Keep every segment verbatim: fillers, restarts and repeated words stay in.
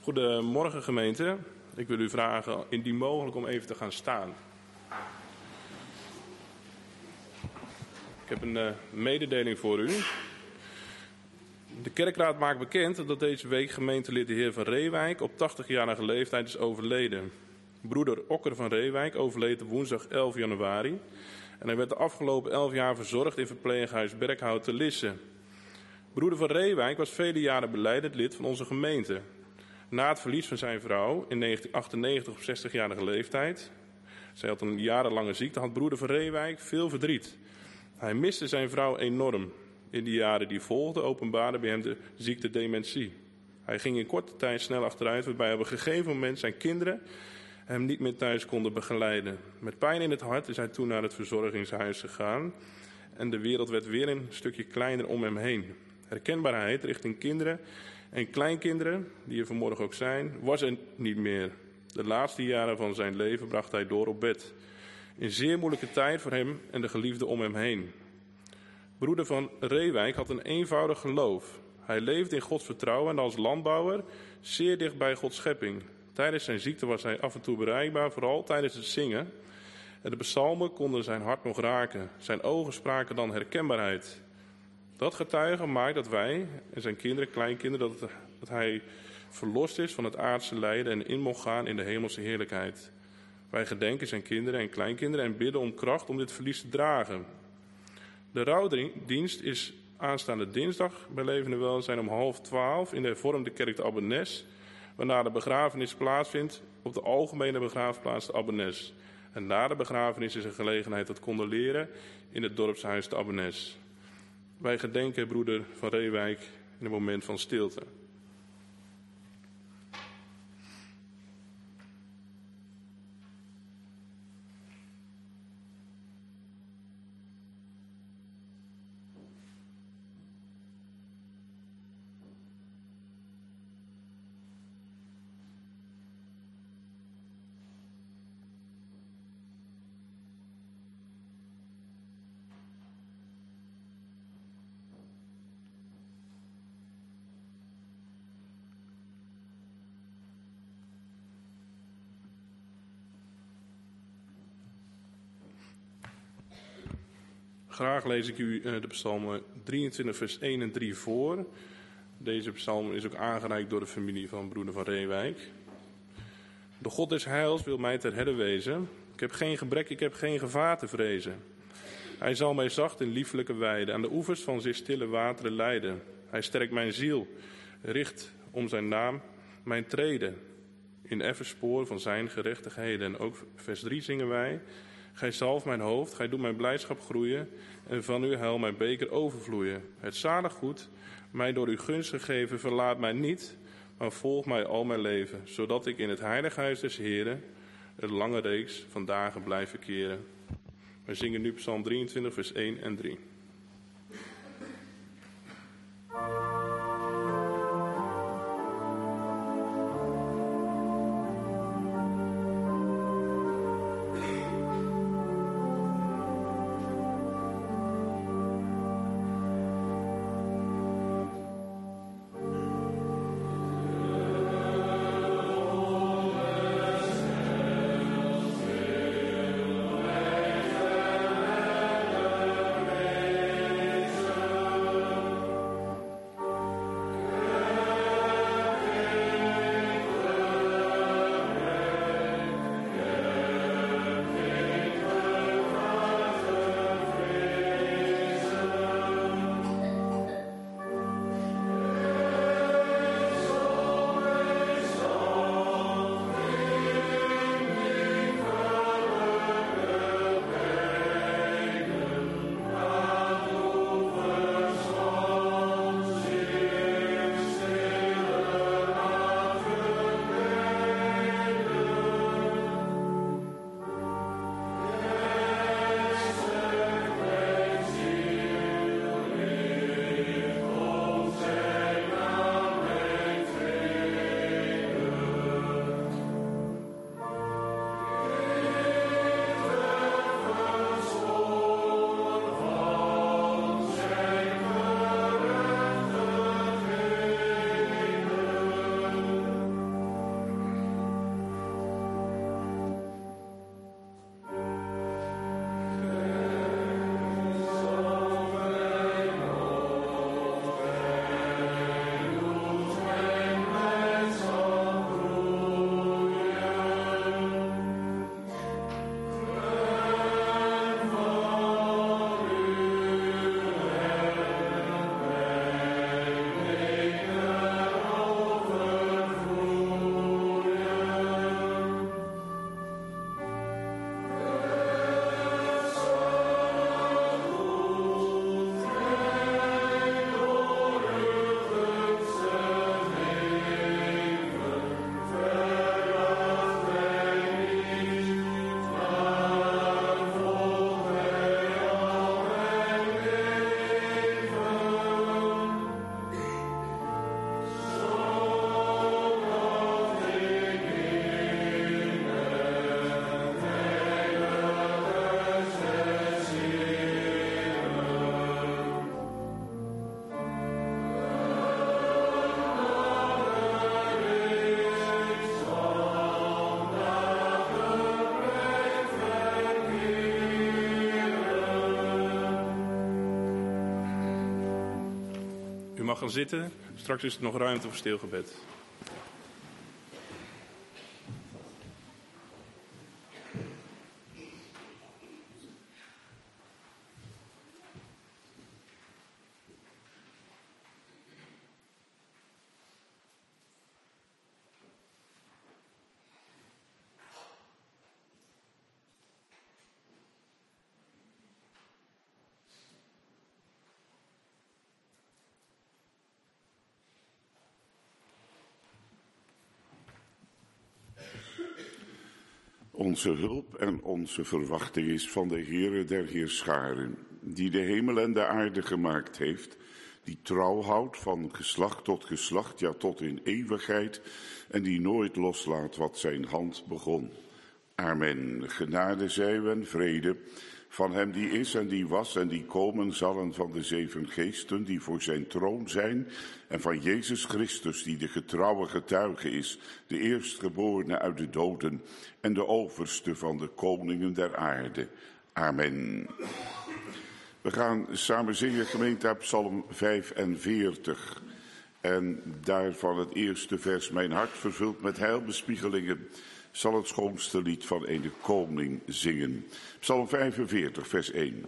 Goedemorgen gemeente. Ik wil u vragen, indien mogelijk, om even te gaan staan. Ik heb een uh, mededeling voor u. De kerkraad maakt bekend dat deze week gemeentelid de heer Van Reewijk op tachtigjarige leeftijd is overleden. Broeder Okker van Reewijk overleed op woensdag elf januari. En hij werd de afgelopen elf jaar verzorgd in verpleeghuis Berkhout te Lisse. Broeder Van Reewijk was vele jaren belijdend lid van onze gemeente. Na het verlies van zijn vrouw in negentien achtennegentig op zestigjarige leeftijd, zij had een jarenlange ziekte, had broeder Van Reewijk veel verdriet. Hij miste zijn vrouw enorm. In de jaren die volgden openbaarde bij hem de ziekte dementie. Hij ging in korte tijd snel achteruit, waarbij op een gegeven moment zijn kinderen hem niet meer thuis konden begeleiden. Met pijn in het hart is hij toen naar het verzorgingshuis gegaan en de wereld werd weer een stukje kleiner om hem heen. Herkenbaarheid richting kinderen en kleinkinderen, die er vanmorgen ook zijn, was er niet meer. De laatste jaren van zijn leven bracht hij door op bed. Een zeer moeilijke tijd voor hem en de geliefden om hem heen. Broeder Van Reewijk had een eenvoudig geloof. Hij leefde in Gods vertrouwen en als landbouwer zeer dicht bij Gods schepping. Tijdens zijn ziekte was hij af en toe bereikbaar, vooral tijdens het zingen. En de psalmen konden zijn hart nog raken. Zijn ogen spraken dan herkenbaarheid. Dat getuigen maakt dat wij en zijn kinderen, kleinkinderen, dat, dat hij verlost is van het aardse lijden en in mocht gaan in de hemelse heerlijkheid. Wij gedenken zijn kinderen en kleinkinderen en bidden om kracht om dit verlies te dragen. De rouwdienst is aanstaande dinsdag bij Levende Welzijn om half twaalf in de hervormde kerk te Abbenes, waarna de begrafenis plaatsvindt op de algemene begraafplaats te Abbenes. En na de begrafenis is er gelegenheid tot condoleren in het dorpshuis te Abbenes. Wij gedenken broeder Van Reewijk in een moment van stilte. Graag lees ik u de psalm drieëntwintig vers één en drie voor. Deze psalm is ook aangereikt door de familie van broeder Van Reewijk. De God des heils wil mij ter herder wezen. Ik heb geen gebrek, ik heb geen gevaar te vrezen. Hij zal mij zacht in lieflijke weiden aan de oevers van zich stille wateren leiden. Hij sterkt mijn ziel, richt om zijn naam mijn treden. In effen spoor van zijn gerechtigheden. En ook vers drie zingen wij. Gij zalft mijn hoofd, gij doet mijn blijdschap groeien en van uw heil mijn beker overvloeien. Het zalig goed, mij door uw gunst gegeven, verlaat mij niet, maar volg mij al mijn leven, zodat ik in het heilige huis des Heren een lange reeks van dagen blijf verkeren. We zingen nu psalm drieëntwintig vers één en drie. Amen. mag gaan zitten. Straks is er nog ruimte voor stilgebed. Onze hulp en onze verwachting is van de Heere der Heerscharen, die de hemel en de aarde gemaakt heeft, die trouw houdt van geslacht tot geslacht, ja tot in eeuwigheid, en die nooit loslaat wat zijn hand begon. Amen. Genade zij u en vrede van hem die is en die was en die komen zal en van de zeven geesten die voor zijn troon zijn en van Jezus Christus die de getrouwe getuige is, de eerstgeborene uit de doden en de overste van de koningen der aarde. Amen. We gaan samen zingen gemeente uit Psalm vijfenveertig en daarvan het eerste vers: mijn hart vervuld met heilbespiegelingen zal het schoonste lied van ene koning zingen. Psalm vijfenveertig, vers één.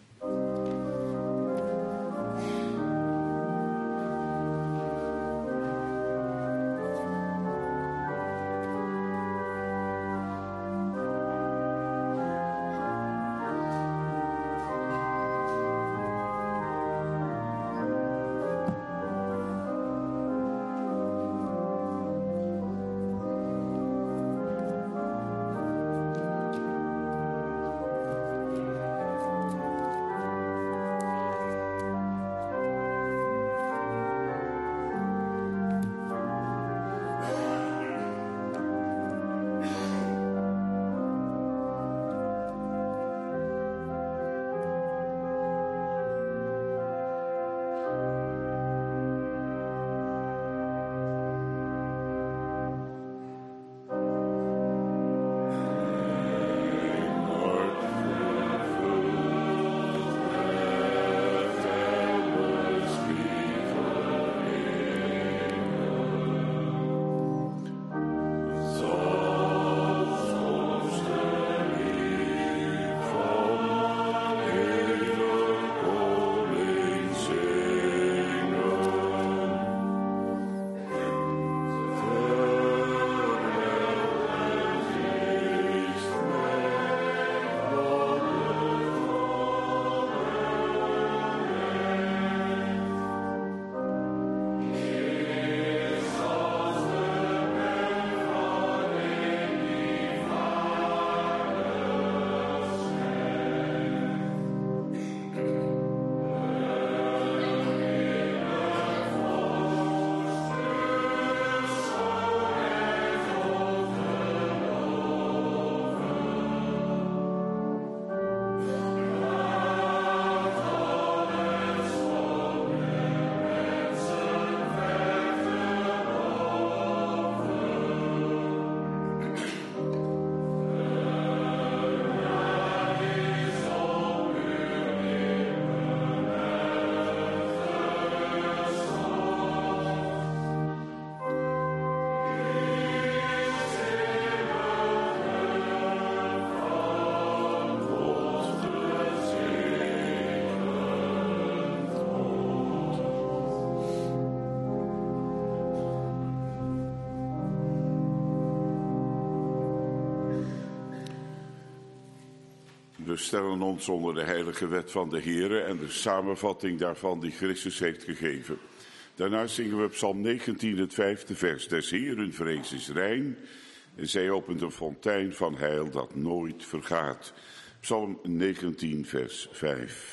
We stellen ons onder de heilige wet van de Heere en de samenvatting daarvan die Christus heeft gegeven. Daarna zingen we Psalm negentien, het vijfde vers. Des Heeren vrees is rein, en zij opent een fontein van heil dat nooit vergaat. Psalm negentien, vers vijf.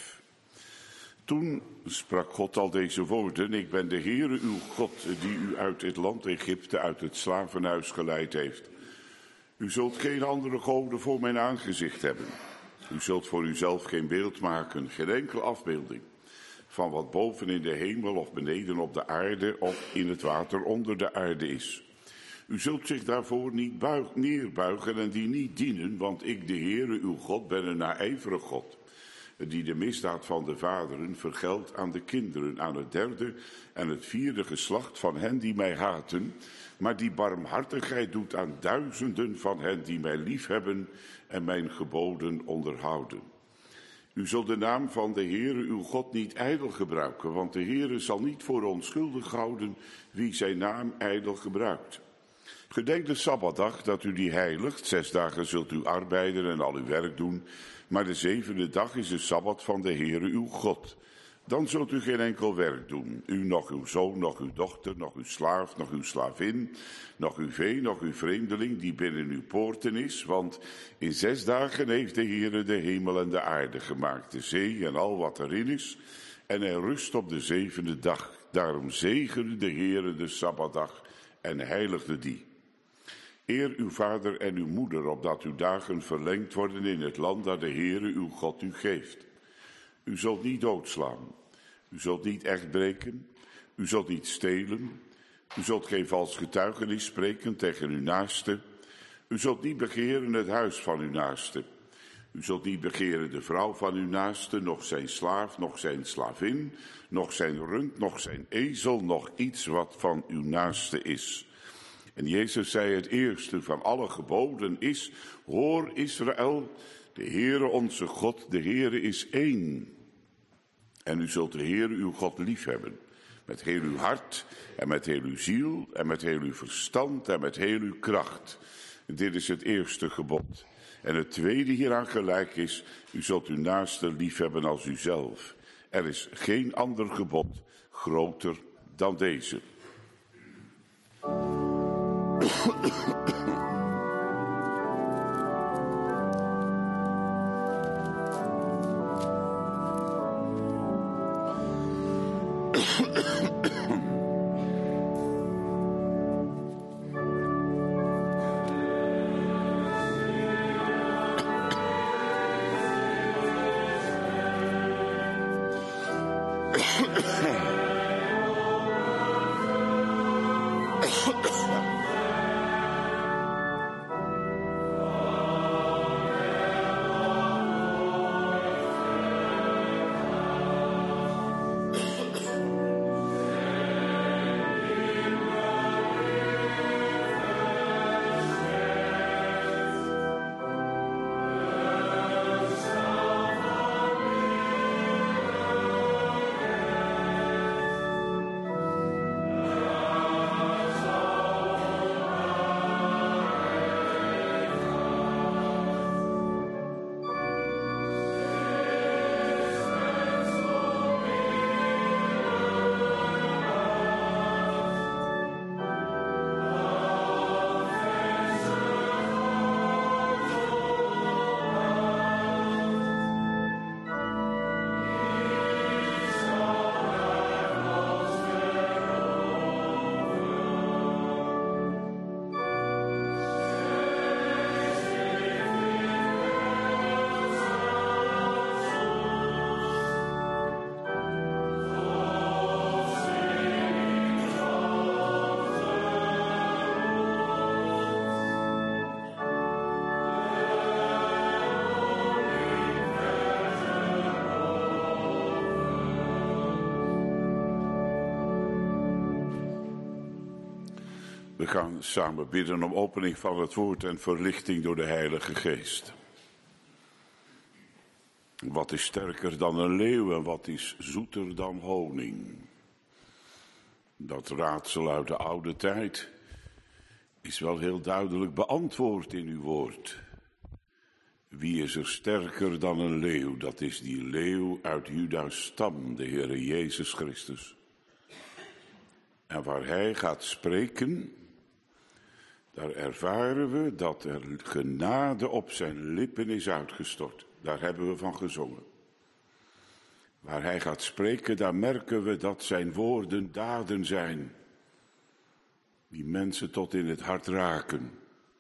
Toen sprak God al deze woorden: ik ben de Heere uw God, die u uit het land Egypte, uit het slavenhuis geleid heeft. U zult geen andere goden voor mijn aangezicht hebben. U zult voor uzelf geen beeld maken, geen enkele afbeelding van wat boven in de hemel of beneden op de aarde of in het water onder de aarde is. U zult zich daarvoor niet buig, neerbuigen en die niet dienen, want ik, de Heere uw God, ben een naijverig God, die de misdaad van de vaderen vergeldt aan de kinderen, aan het derde en het vierde geslacht van hen die mij haten, maar die barmhartigheid doet aan duizenden van hen die mij liefhebben en mijn geboden onderhouden. U zult de naam van de Heere uw God niet ijdel gebruiken, want de Heere zal niet voor onschuldig houden wie zijn naam ijdel gebruikt. Gedenk de Sabbatdag dat u die heiligt. Zes dagen zult u arbeiden en al uw werk doen, maar de zevende dag is de Sabbat van de Heere uw God. Dan zult u geen enkel werk doen, u, nog uw zoon, nog uw dochter, nog uw slaaf, nog uw slavin, nog uw vee, nog uw vreemdeling die binnen uw poorten is, want in zes dagen heeft de Heere de hemel en de aarde gemaakt, de zee en al wat erin is, en hij rust op de zevende dag. Daarom zegende de Heere de Sabbatdag en heiligde die. Eer uw vader en uw moeder, opdat uw dagen verlengd worden in het land dat de Heere uw God u geeft. U zult niet doodslaan, u zult niet echt breken, u zult niet stelen, u zult geen vals getuigenis spreken tegen uw naaste, u zult niet begeren het huis van uw naaste, u zult niet begeren de vrouw van uw naaste, noch zijn slaaf, noch zijn slavin, noch zijn rund, noch zijn ezel, noch iets wat van uw naaste is. En Jezus zei, het eerste van alle geboden is, hoor Israël, de Heere onze God, de Heere is één. En u zult de Heere uw God liefhebben, met heel uw hart en met heel uw ziel en met heel uw verstand en met heel uw kracht. En dit is het eerste gebod. En het tweede hieraan gelijk is, u zult uw naaste liefhebben als uzelf. Er is geen ander gebod groter dan deze. We gaan samen bidden om opening van het woord en verlichting door de Heilige Geest. Wat is sterker dan een leeuw en wat is zoeter dan honing? Dat raadsel uit de oude tijd is wel heel duidelijk beantwoord in uw woord. Wie is er sterker dan een leeuw? Dat is die leeuw uit Juda's stam, de Heere Jezus Christus. En waar hij gaat spreken, daar ervaren we dat er genade op zijn lippen is uitgestort. Daar hebben we van gezongen. Waar hij gaat spreken, daar merken we dat zijn woorden daden zijn. Die mensen tot in het hart raken.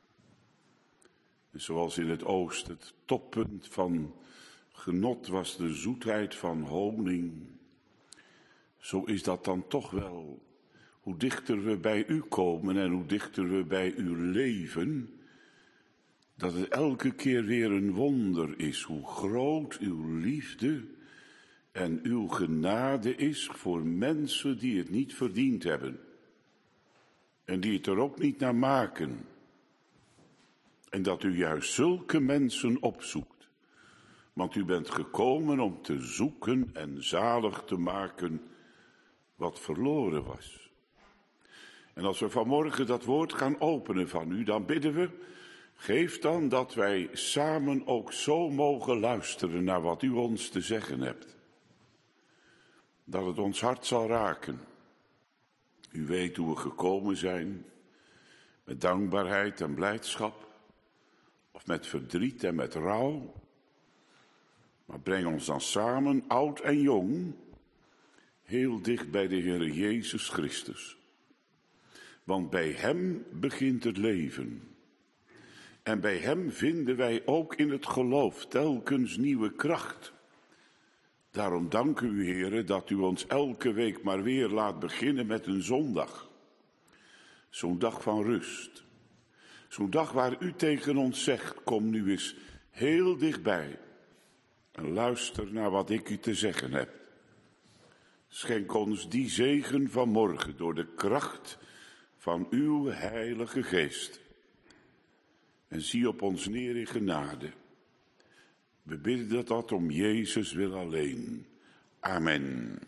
En zoals in het oosten het toppunt van genot was de zoetheid van honing. Zo is dat dan toch wel. Hoe dichter we bij u komen en hoe dichter we bij u leven, Dat het elke keer weer een wonder is hoe groot uw liefde en uw genade is voor mensen die het niet verdiend hebben. En die het er ook niet naar maken. En dat u juist zulke mensen opzoekt. Want u bent gekomen om te zoeken en zalig te maken wat verloren was. En als we vanmorgen dat woord gaan openen van u, dan bidden we, geef dan dat wij samen ook zo mogen luisteren naar wat u ons te zeggen hebt. Dat het ons hart zal raken. U weet hoe we gekomen zijn, met dankbaarheid en blijdschap, of met verdriet en met rouw. Maar breng ons dan samen, oud en jong, heel dicht bij de Heer Jezus Christus. Want bij Hem begint het leven. En bij Hem vinden wij ook in het geloof telkens nieuwe kracht. Daarom dank u, Heere, dat u ons elke week maar weer laat beginnen met een zondag. Zo'n dag van rust. Zo'n dag waar u tegen ons zegt, kom nu eens heel dichtbij. En luister naar wat ik u te zeggen heb. Schenk ons die zegen van morgen door de kracht van uw Heilige Geest. En zie op ons neer in genade. We bidden dat dat om Jezus wil alleen. Amen.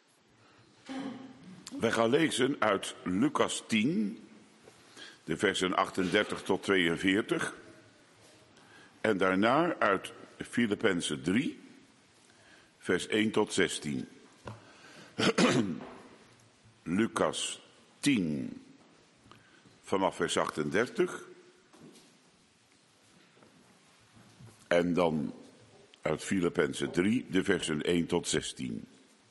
Wij gaan lezen uit Lucas tien, de versen achtendertig tot tweeënveertig. En daarna uit Filippenzen drie, vers één tot zestien. Lucas tien, vanaf vers achtendertig. En dan uit Filippenzen drie, de versen één tot zestien.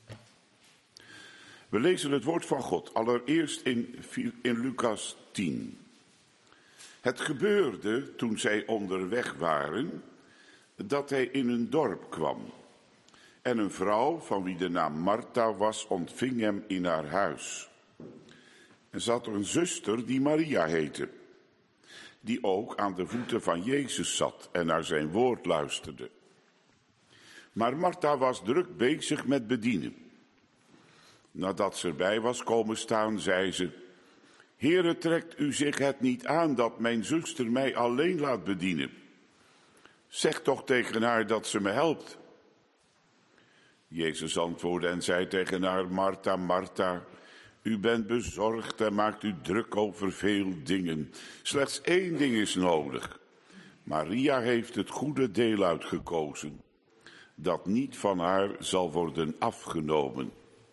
We lezen het woord van God, allereerst in, in Lucas tien. Het gebeurde, toen zij onderweg waren, dat hij in een dorp kwam. En een vrouw, van wie de naam Martha was, ontving hem in haar huis. En ze had een zuster die Maria heette, die ook aan de voeten van Jezus zat en naar zijn woord luisterde. Maar Martha was druk bezig met bedienen. Nadat ze erbij was komen staan, zei ze, Heere, trekt u zich het niet aan dat mijn zuster mij alleen laat bedienen? Zeg toch tegen haar dat ze me helpt. Jezus antwoordde en zei tegen haar, Martha, Martha, u bent bezorgd en maakt u druk over veel dingen. Slechts één ding is nodig. Maria heeft het goede deel uitgekozen, dat niet van haar zal worden afgenomen.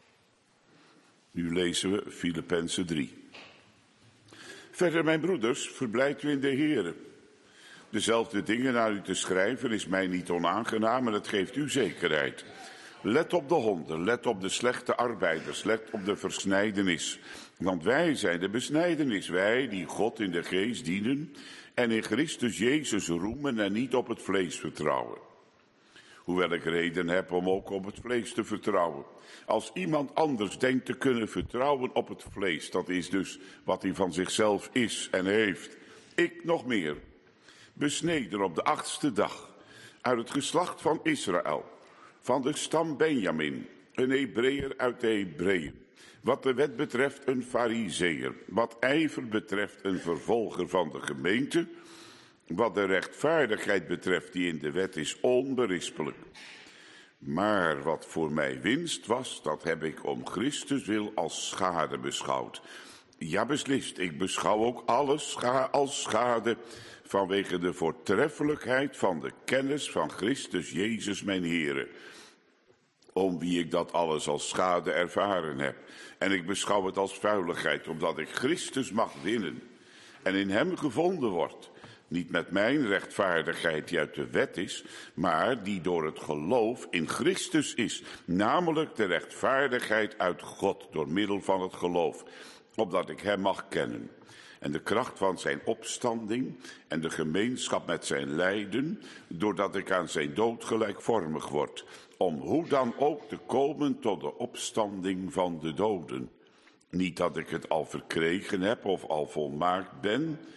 Nu lezen we Filippenzen drie. Verder, mijn broeders, verblijft u in de Heere. Dezelfde dingen naar u te schrijven is mij niet onaangenaam en het geeft u zekerheid. Let op de honden, let op de slechte arbeiders, let op de versnijdenis. Want wij zijn de besnijdenis, wij die God in de geest dienen en in Christus Jezus roemen en niet op het vlees vertrouwen. Hoewel ik reden heb om ook op het vlees te vertrouwen. Als iemand anders denkt te kunnen vertrouwen op het vlees, dat is dus wat hij van zichzelf is en heeft. Ik nog meer, besneden op de achtste dag, uit het geslacht van Israël, van de stam Benjamin, een Hebreeër uit de Hebreeën. Wat de wet betreft een Farizeeër, wat ijver betreft een vervolger van de gemeente, wat de rechtvaardigheid betreft die in de wet is onberispelijk. Maar wat voor mij winst was, dat heb ik om Christus wil als schade beschouwd. Ja, beslist, ik beschouw ook alles scha- als schade vanwege de voortreffelijkheid van de kennis van Christus Jezus mijn Heere, om wie ik dat alles als schade ervaren heb. En ik beschouw het als vuiligheid, omdat ik Christus mag winnen en in hem gevonden word. Niet met mijn rechtvaardigheid die uit de wet is, maar die door het geloof in Christus is. Namelijk de rechtvaardigheid uit God door middel van het geloof, opdat ik hem mag kennen. En de kracht van zijn opstanding en de gemeenschap met zijn lijden, doordat ik aan zijn dood gelijkvormig word. Om hoe dan ook te komen tot de opstanding van de doden. Niet dat ik het al verkregen heb of al volmaakt ben,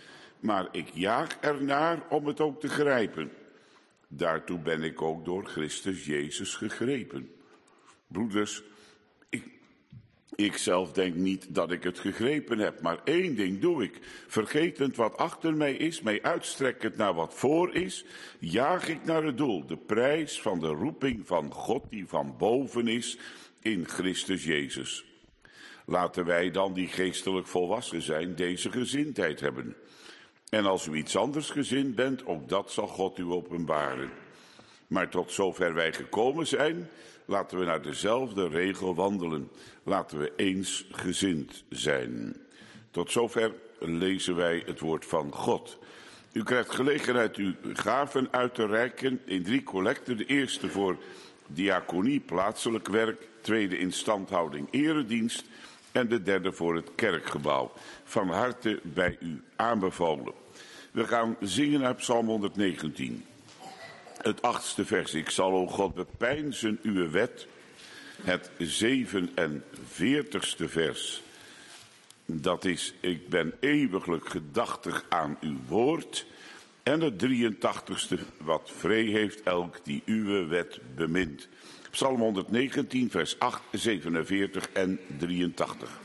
maar ik jaag ernaar om het ook te grijpen. Daartoe ben ik ook door Christus Jezus gegrepen. Broeders, ik, ik zelf denk niet dat ik het gegrepen heb, maar één ding doe ik. Vergetend wat achter mij is, mij uitstrekkend naar wat voor is, jaag ik naar het doel, de prijs van de roeping van God die van boven is in Christus Jezus. Laten wij dan, die geestelijk volwassen zijn, deze gezindheid hebben. En als u iets anders gezind bent, ook dat zal God u openbaren. Maar tot zover wij gekomen zijn, laten we naar dezelfde regel wandelen. Laten we eensgezind zijn. Tot zover lezen wij het woord van God. U krijgt gelegenheid uw gaven uit te reiken in drie collecten. De eerste voor diaconie, plaatselijk werk. Tweede instandhouding, eredienst. En de derde voor het kerkgebouw. Van harte bij u aanbevolen. We gaan zingen uit Psalm honderdnegentien. Het achtste vers. Ik zal, o God, bepeinzen uw wet. Het zevenenveertigste vers. Dat is, ik ben eeuwiglijk gedachtig aan uw woord. En het drieëntachtigste, wat vree heeft elk die uw wet bemint. Psalm honderdnegentien, vers acht, zevenenveertig en drieëntachtig.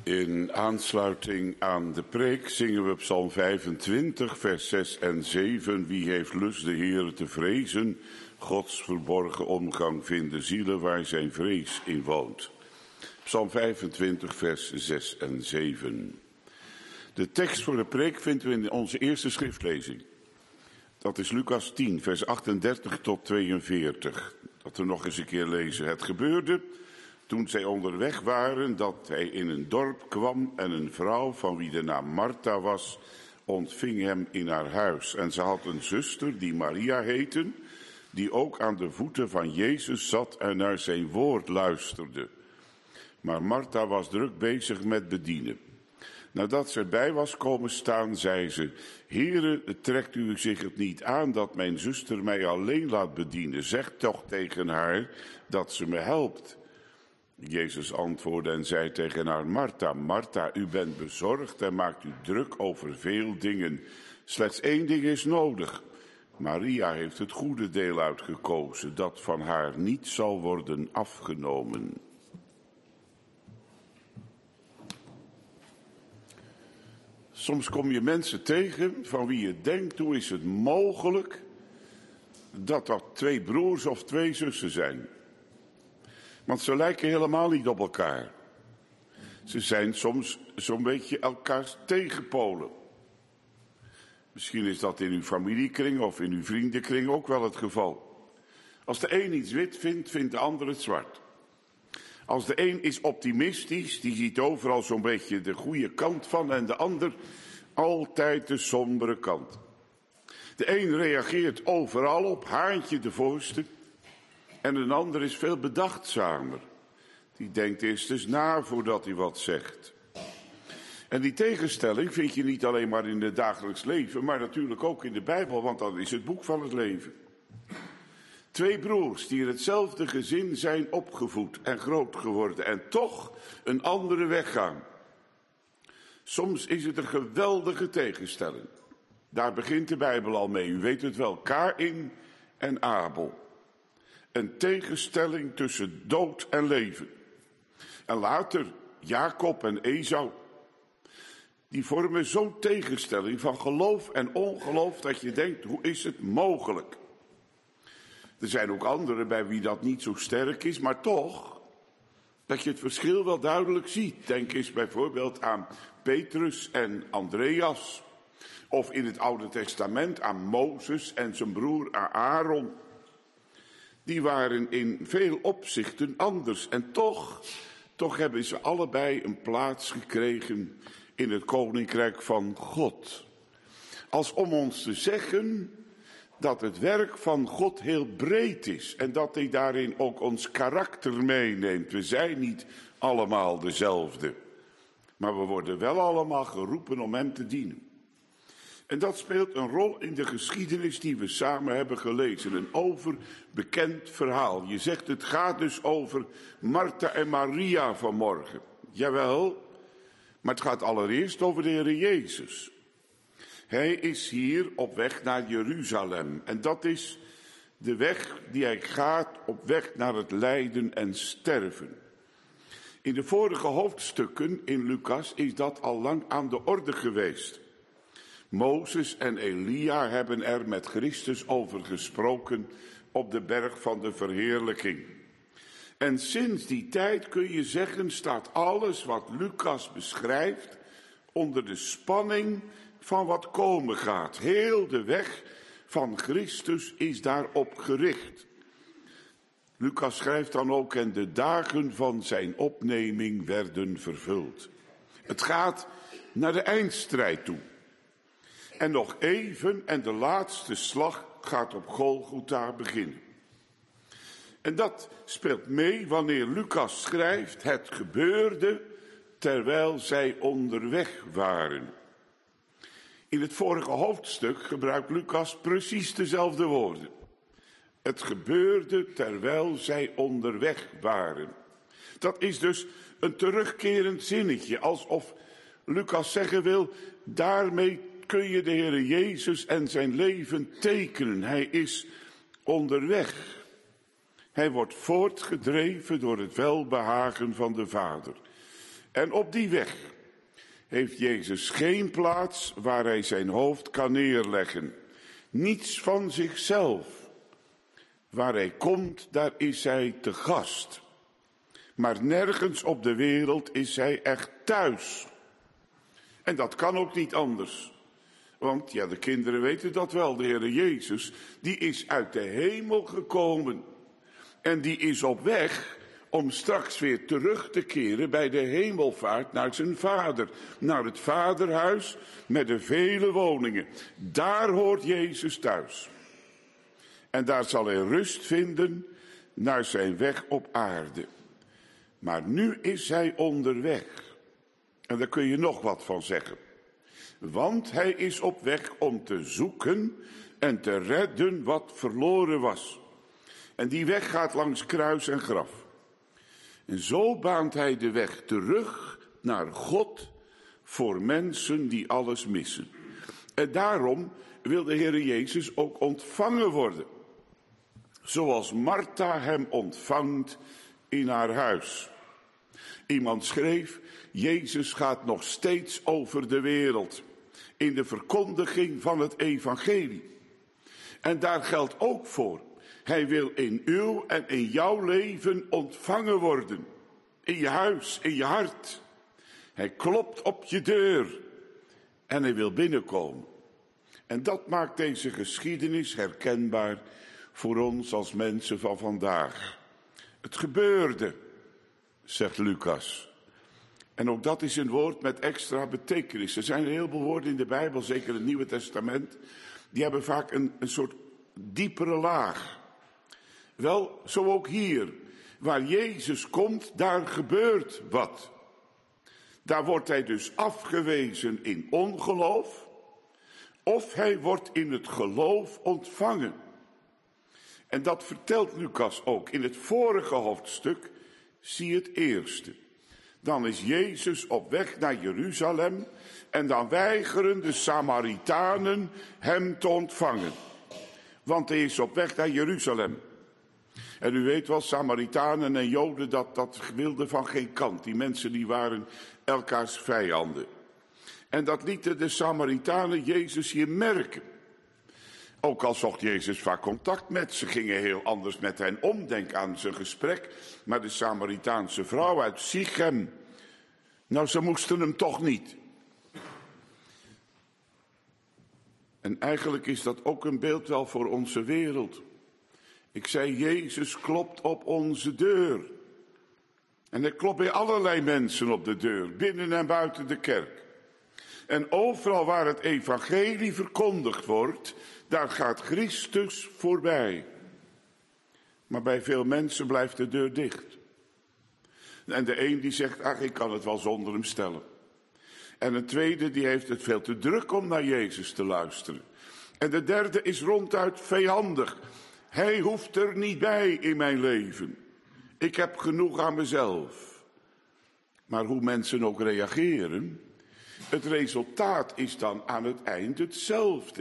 In aansluiting aan de preek zingen we Psalm vijfentwintig, vers zes en zeven. Wie heeft lust de Heere te vrezen? Gods verborgen omgang vinden zielen waar zijn vrees in woont. Psalm vijfentwintig, vers zes en zeven. De tekst voor de preek vinden we in onze eerste schriftlezing. Dat is Lucas tien, vers achtendertig tot tweeënveertig. Dat we nog eens een keer lezen. Het gebeurde toen zij onderweg waren dat hij in een dorp kwam en een vrouw van wie de naam Martha was, ontving hem in haar huis. En ze had een zuster die Maria heette, die ook aan de voeten van Jezus zat en naar zijn woord luisterde. Maar Martha was druk bezig met bedienen. Nadat ze erbij was komen staan, zei ze: Heere, trekt u zich het niet aan dat mijn zuster mij alleen laat bedienen? Zeg toch tegen haar dat ze me helpt. Jezus antwoordde en zei tegen haar: Martha, Martha, u bent bezorgd en maakt u druk over veel dingen. Slechts één ding is nodig. Maria heeft het goede deel uitgekozen, dat van haar niet zal worden afgenomen. Soms kom je mensen tegen van wie je denkt: hoe is het mogelijk dat dat twee broers of twee zussen zijn? Want ze lijken helemaal niet op elkaar. Ze zijn soms zo'n beetje elkaars tegenpolen. Misschien is dat in uw familiekring of in uw vriendenkring ook wel het geval. Als de een iets wit vindt, vindt de ander het zwart. Als de een is optimistisch, die ziet overal zo'n beetje de goede kant van, en de ander altijd de sombere kant. De een reageert overal op, haantje de voorste. En een ander is veel bedachtzamer. Die denkt eerst eens na voordat hij wat zegt. En die tegenstelling vind je niet alleen maar in het dagelijks leven, maar natuurlijk ook in de Bijbel, want dat is het boek van het leven. Twee broers die in hetzelfde gezin zijn opgevoed en groot geworden en toch een andere weg gaan. Soms is het een geweldige tegenstelling. Daar begint de Bijbel al mee. U weet het wel, Kaïn en Abel. Een tegenstelling tussen dood en leven. En later Jacob en Esau. Die vormen zo'n tegenstelling van geloof en ongeloof dat je denkt: hoe is het mogelijk? Er zijn ook anderen bij wie dat niet zo sterk is, maar toch dat je het verschil wel duidelijk ziet. Denk eens bijvoorbeeld aan Petrus en Andreas. Of in het Oude Testament aan Mozes en zijn broer Aaron. Die waren in veel opzichten anders. En toch, toch hebben ze allebei een plaats gekregen in het koninkrijk van God. Als om ons te zeggen dat het werk van God heel breed is. En dat hij daarin ook ons karakter meeneemt. We zijn niet allemaal dezelfde. Maar we worden wel allemaal geroepen om hem te dienen. En dat speelt een rol in de geschiedenis die we samen hebben gelezen. Een overbekend verhaal. Je zegt het gaat dus over Martha en Maria vanmorgen. Jawel, maar het gaat allereerst over de Heer Jezus. Hij is hier op weg naar Jeruzalem. En dat is de weg die hij gaat op weg naar het lijden en sterven. In de vorige hoofdstukken in Lucas is dat al lang aan de orde geweest. Mozes en Elia hebben er met Christus over gesproken op de berg van de verheerlijking. En sinds die tijd kun je zeggen staat alles wat Lucas beschrijft onder de spanning van wat komen gaat. Heel de weg van Christus is daarop gericht. Lucas schrijft dan ook: en de dagen van zijn opneming werden vervuld. Het gaat naar de eindstrijd toe. En nog even en de laatste slag gaat op Golgotha beginnen. En dat speelt mee wanneer Lucas schrijft: het gebeurde terwijl zij onderweg waren. In het vorige hoofdstuk gebruikt Lucas precies dezelfde woorden. Het gebeurde terwijl zij onderweg waren. Dat is dus een terugkerend zinnetje, alsof Lucas zeggen wil: daarmee kun je de Heer Jezus en zijn leven tekenen. Hij is onderweg. Hij wordt voortgedreven door het welbehagen van de Vader. En op die weg heeft Jezus geen plaats waar hij zijn hoofd kan neerleggen. Niets van zichzelf. Waar hij komt, daar is hij te gast. Maar nergens op de wereld is hij echt thuis. En dat kan ook niet anders. Want, ja, de kinderen weten dat wel, de Heere Jezus, die is uit de hemel gekomen. En die is op weg om straks weer terug te keren bij de hemelvaart naar zijn vader. Naar het vaderhuis met de vele woningen. Daar hoort Jezus thuis. En daar zal hij rust vinden naar zijn weg op aarde. Maar nu is hij onderweg. En daar kun je nog wat van zeggen. Want hij is op weg om te zoeken en te redden wat verloren was. En die weg gaat langs kruis en graf. En zo baant hij de weg terug naar God voor mensen die alles missen. En daarom wil de Heere Jezus ook ontvangen worden. Zoals Martha hem ontvangt in haar huis. Iemand schreef, Jezus gaat nog steeds over de wereld. In de verkondiging van het evangelie. En daar geldt ook voor. Hij wil in uw en in jouw leven ontvangen worden. In je huis, in je hart. Hij klopt op je deur. En hij wil binnenkomen. En dat maakt deze geschiedenis herkenbaar voor ons als mensen van vandaag. Het gebeurde, zegt Lucas. En ook dat is een woord met extra betekenis. Er zijn een heleboel woorden in de Bijbel, zeker het Nieuwe Testament, die hebben vaak een, een soort diepere laag. Wel, zo ook hier. Waar Jezus komt, daar gebeurt wat. Daar wordt hij dus afgewezen in ongeloof, of hij wordt in het geloof ontvangen. En dat vertelt Lucas ook. In het vorige hoofdstuk zie je het eerste. Dan is Jezus op weg naar Jeruzalem en dan weigeren de Samaritanen hem te ontvangen. Want hij is op weg naar Jeruzalem. En u weet wel, Samaritanen en Joden, dat, dat wilden van geen kant. Die mensen die waren elkaars vijanden. En dat lieten de Samaritanen Jezus hier merken. Ook al zocht Jezus vaak contact met ze, gingen heel anders met hen om. Denk aan zijn gesprek met de Samaritaanse vrouw uit Sichem. Nou, ze moesten hem toch niet. En eigenlijk is dat ook een beeld wel voor onze wereld. Ik zei, Jezus klopt op onze deur. En hij klopt bij allerlei mensen op de deur, binnen en buiten de kerk. En overal waar het evangelie verkondigd wordt, daar gaat Christus voorbij. Maar bij veel mensen blijft de deur dicht. En de een die zegt, ach, ik kan het wel zonder hem stellen. En een tweede die heeft het veel te druk om naar Jezus te luisteren. En de derde is ronduit vijandig. Hij hoeft er niet bij in mijn leven. Ik heb genoeg aan mezelf. Maar hoe mensen ook reageren, het resultaat is dan aan het eind hetzelfde.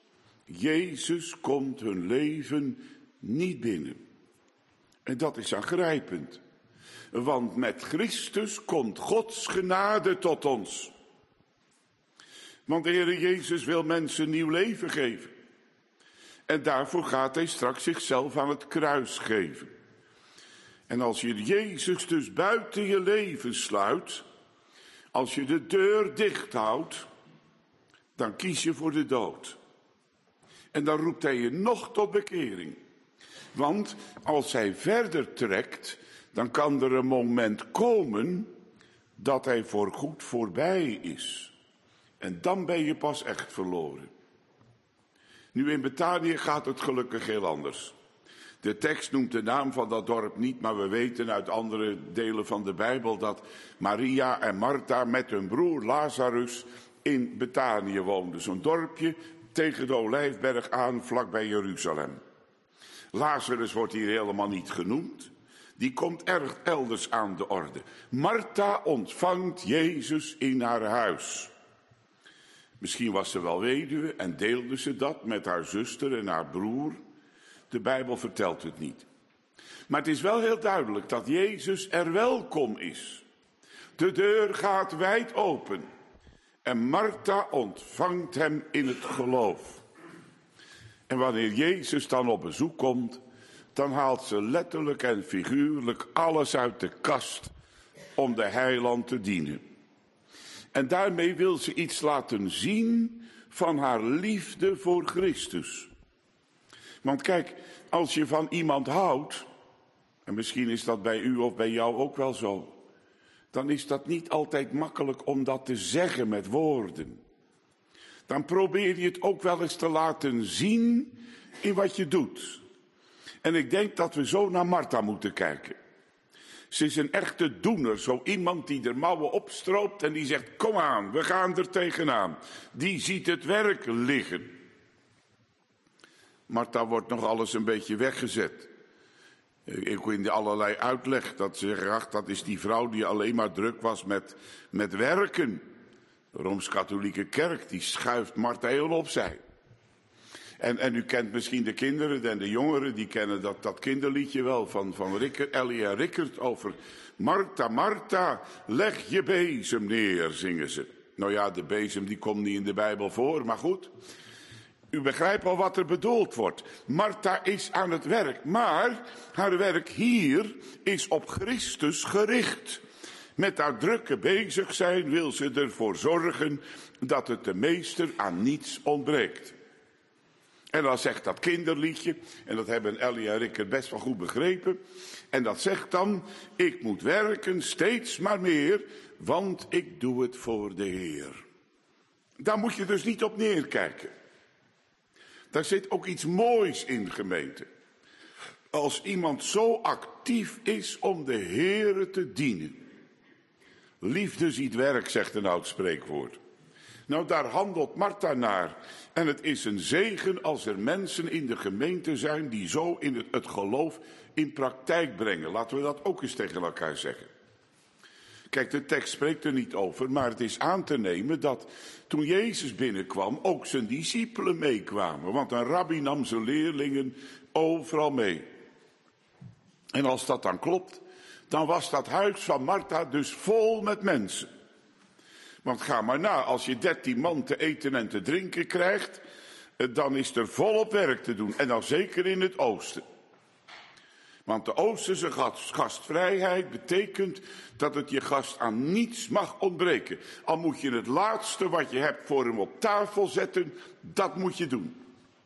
Jezus komt hun leven niet binnen. En dat is aangrijpend. Want met Christus komt Gods genade tot ons. Want de Heere Jezus wil mensen nieuw leven geven. En daarvoor gaat hij straks zichzelf aan het kruis geven. En als je Jezus dus buiten je leven sluit, als je de deur dicht houdt, dan kies je voor de dood. En dan roept hij je nog tot bekering. Want als hij verder trekt, dan kan er een moment komen dat hij voorgoed voorbij is. En dan ben je pas echt verloren. Nu in Betanië gaat het gelukkig heel anders. De tekst noemt de naam van dat dorp niet, maar we weten uit andere delen van de Bijbel dat Maria en Martha met hun broer Lazarus in Betanië woonden. Zo'n dorpje tegen de Olijfberg aan, vlakbij Jeruzalem. Lazarus wordt hier helemaal niet genoemd. Die komt erg elders aan de orde. Martha ontvangt Jezus in haar huis. Misschien was ze wel weduwe en deelde ze dat met haar zuster en haar broer. De Bijbel vertelt het niet. Maar het is wel heel duidelijk dat Jezus er welkom is. De deur gaat wijd open. En Martha ontvangt hem in het geloof. En wanneer Jezus dan op bezoek komt, dan haalt ze letterlijk en figuurlijk alles uit de kast om de heiland te dienen. En daarmee wil ze iets laten zien van haar liefde voor Christus. Want kijk, als je van iemand houdt, en misschien is dat bij u of bij jou ook wel zo, dan is dat niet altijd makkelijk om dat te zeggen met woorden. Dan probeer je het ook wel eens te laten zien in wat je doet. En ik denk dat we zo naar Martha moeten kijken. Ze is een echte doener, zo iemand die de mouwen opstroopt en die zegt, kom aan, we gaan er tegenaan. Die ziet het werk liggen. Martha wordt nog alles een beetje weggezet. Ik in allerlei uitleg dat ze zeggen, ach, dat is die vrouw die alleen maar druk was met, met werken. De Rooms-Katholieke Kerk, die schuift Martha heel opzij. En, en u kent misschien de kinderen en de jongeren, die kennen dat, dat kinderliedje wel van, van Rickert, Ellie en Rickert over Martha, Martha, leg je bezem neer, zingen ze. Nou ja, de bezem die komt niet in de Bijbel voor, maar goed. U begrijpt al wat er bedoeld wordt. Martha is aan het werk, maar haar werk hier is op Christus gericht. Met haar drukke bezig zijn wil ze ervoor zorgen dat het de meester aan niets ontbreekt. En dan zegt dat kinderliedje, en dat hebben Ellie en Rickert best wel goed begrepen. En dat zegt dan, ik moet werken steeds maar meer, want ik doe het voor de Heer. Daar moet je dus niet op neerkijken. Daar zit ook iets moois in, gemeente. Als iemand zo actief is om de Heere te dienen. Liefde ziet werk, zegt een oud spreekwoord. Nou, daar handelt Martha naar. En het is een zegen als er mensen in de gemeente zijn die zo in het, het geloof in praktijk brengen. Laten we dat ook eens tegen elkaar zeggen. Kijk, de tekst spreekt er niet over, maar het is aan te nemen dat toen Jezus binnenkwam ook zijn discipelen meekwamen. Want een rabbi nam zijn leerlingen overal mee. En als dat dan klopt, dan was dat huis van Martha dus vol met mensen. Want ga maar na, als je dertien man te eten en te drinken krijgt, dan is er volop werk te doen. En dan zeker in het oosten. Want de Oosterse gastvrijheid betekent dat het je gast aan niets mag ontbreken. Al moet je het laatste wat je hebt voor hem op tafel zetten, dat moet je doen.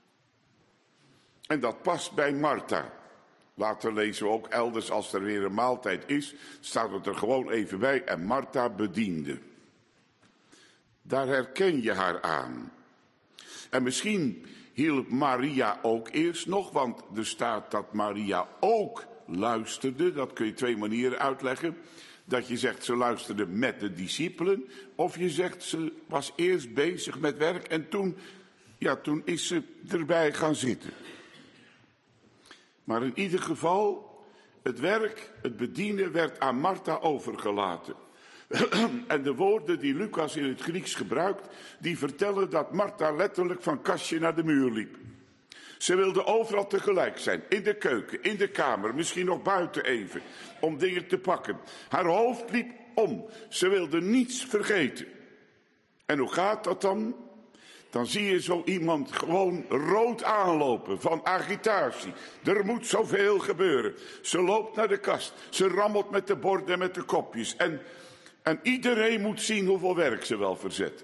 En dat past bij Martha. Later lezen we ook elders, als er weer een maaltijd is, staat het er gewoon even bij. En Martha bediende. Daar herken je haar aan. En misschien hielp Maria ook eerst nog, want er staat dat Maria ook luisterde. Dat kun je twee manieren uitleggen. Dat je zegt ze luisterde met de discipelen, of je zegt ze was eerst bezig met werk en toen, ja, toen is ze erbij gaan zitten. Maar in ieder geval, het werk, het bedienen werd aan Martha overgelaten. En de woorden die Lucas in het Grieks gebruikt, die vertellen dat Martha letterlijk van kastje naar de muur liep. Ze wilde overal tegelijk zijn, in de keuken, in de kamer, misschien nog buiten even, om dingen te pakken. Haar hoofd liep om, ze wilde niets vergeten. En hoe gaat dat dan? Dan zie je zo iemand gewoon rood aanlopen van agitatie. Er moet zoveel gebeuren. Ze loopt naar de kast, ze rammelt met de borden en met de kopjes. En, en iedereen moet zien hoeveel werk ze wel verzet.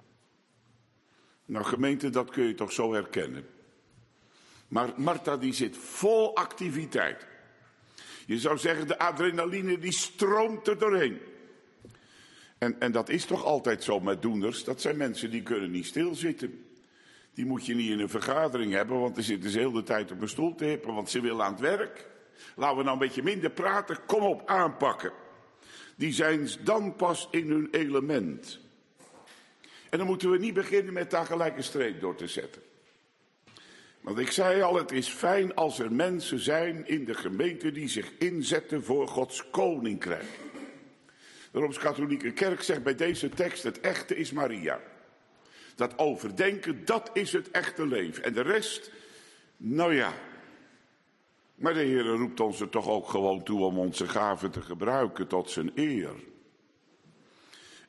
Nou gemeente, dat kun je toch zo herkennen. Maar Martha die zit vol activiteit. Je zou zeggen, de adrenaline die stroomt er doorheen. En, en dat is toch altijd zo met doeners. Dat zijn mensen die kunnen niet stilzitten. Die moet je niet in een vergadering hebben, want dan zitten ze heel de tijd op een stoel te hippen, want ze willen aan het werk. Laten we nou een beetje minder praten, kom op, aanpakken. Die zijn dan pas in hun element. En dan moeten we niet beginnen met daar gelijk een streep door te zetten. Want ik zei al, het is fijn als er mensen zijn in de gemeente die zich inzetten voor Gods koninkrijk. De Rooms-Katholieke Kerk zegt bij deze tekst, het echte is Maria. Dat overdenken, dat is het echte leven. En de rest, nou ja. Maar de Heer roept ons er toch ook gewoon toe om onze gaven te gebruiken tot zijn eer.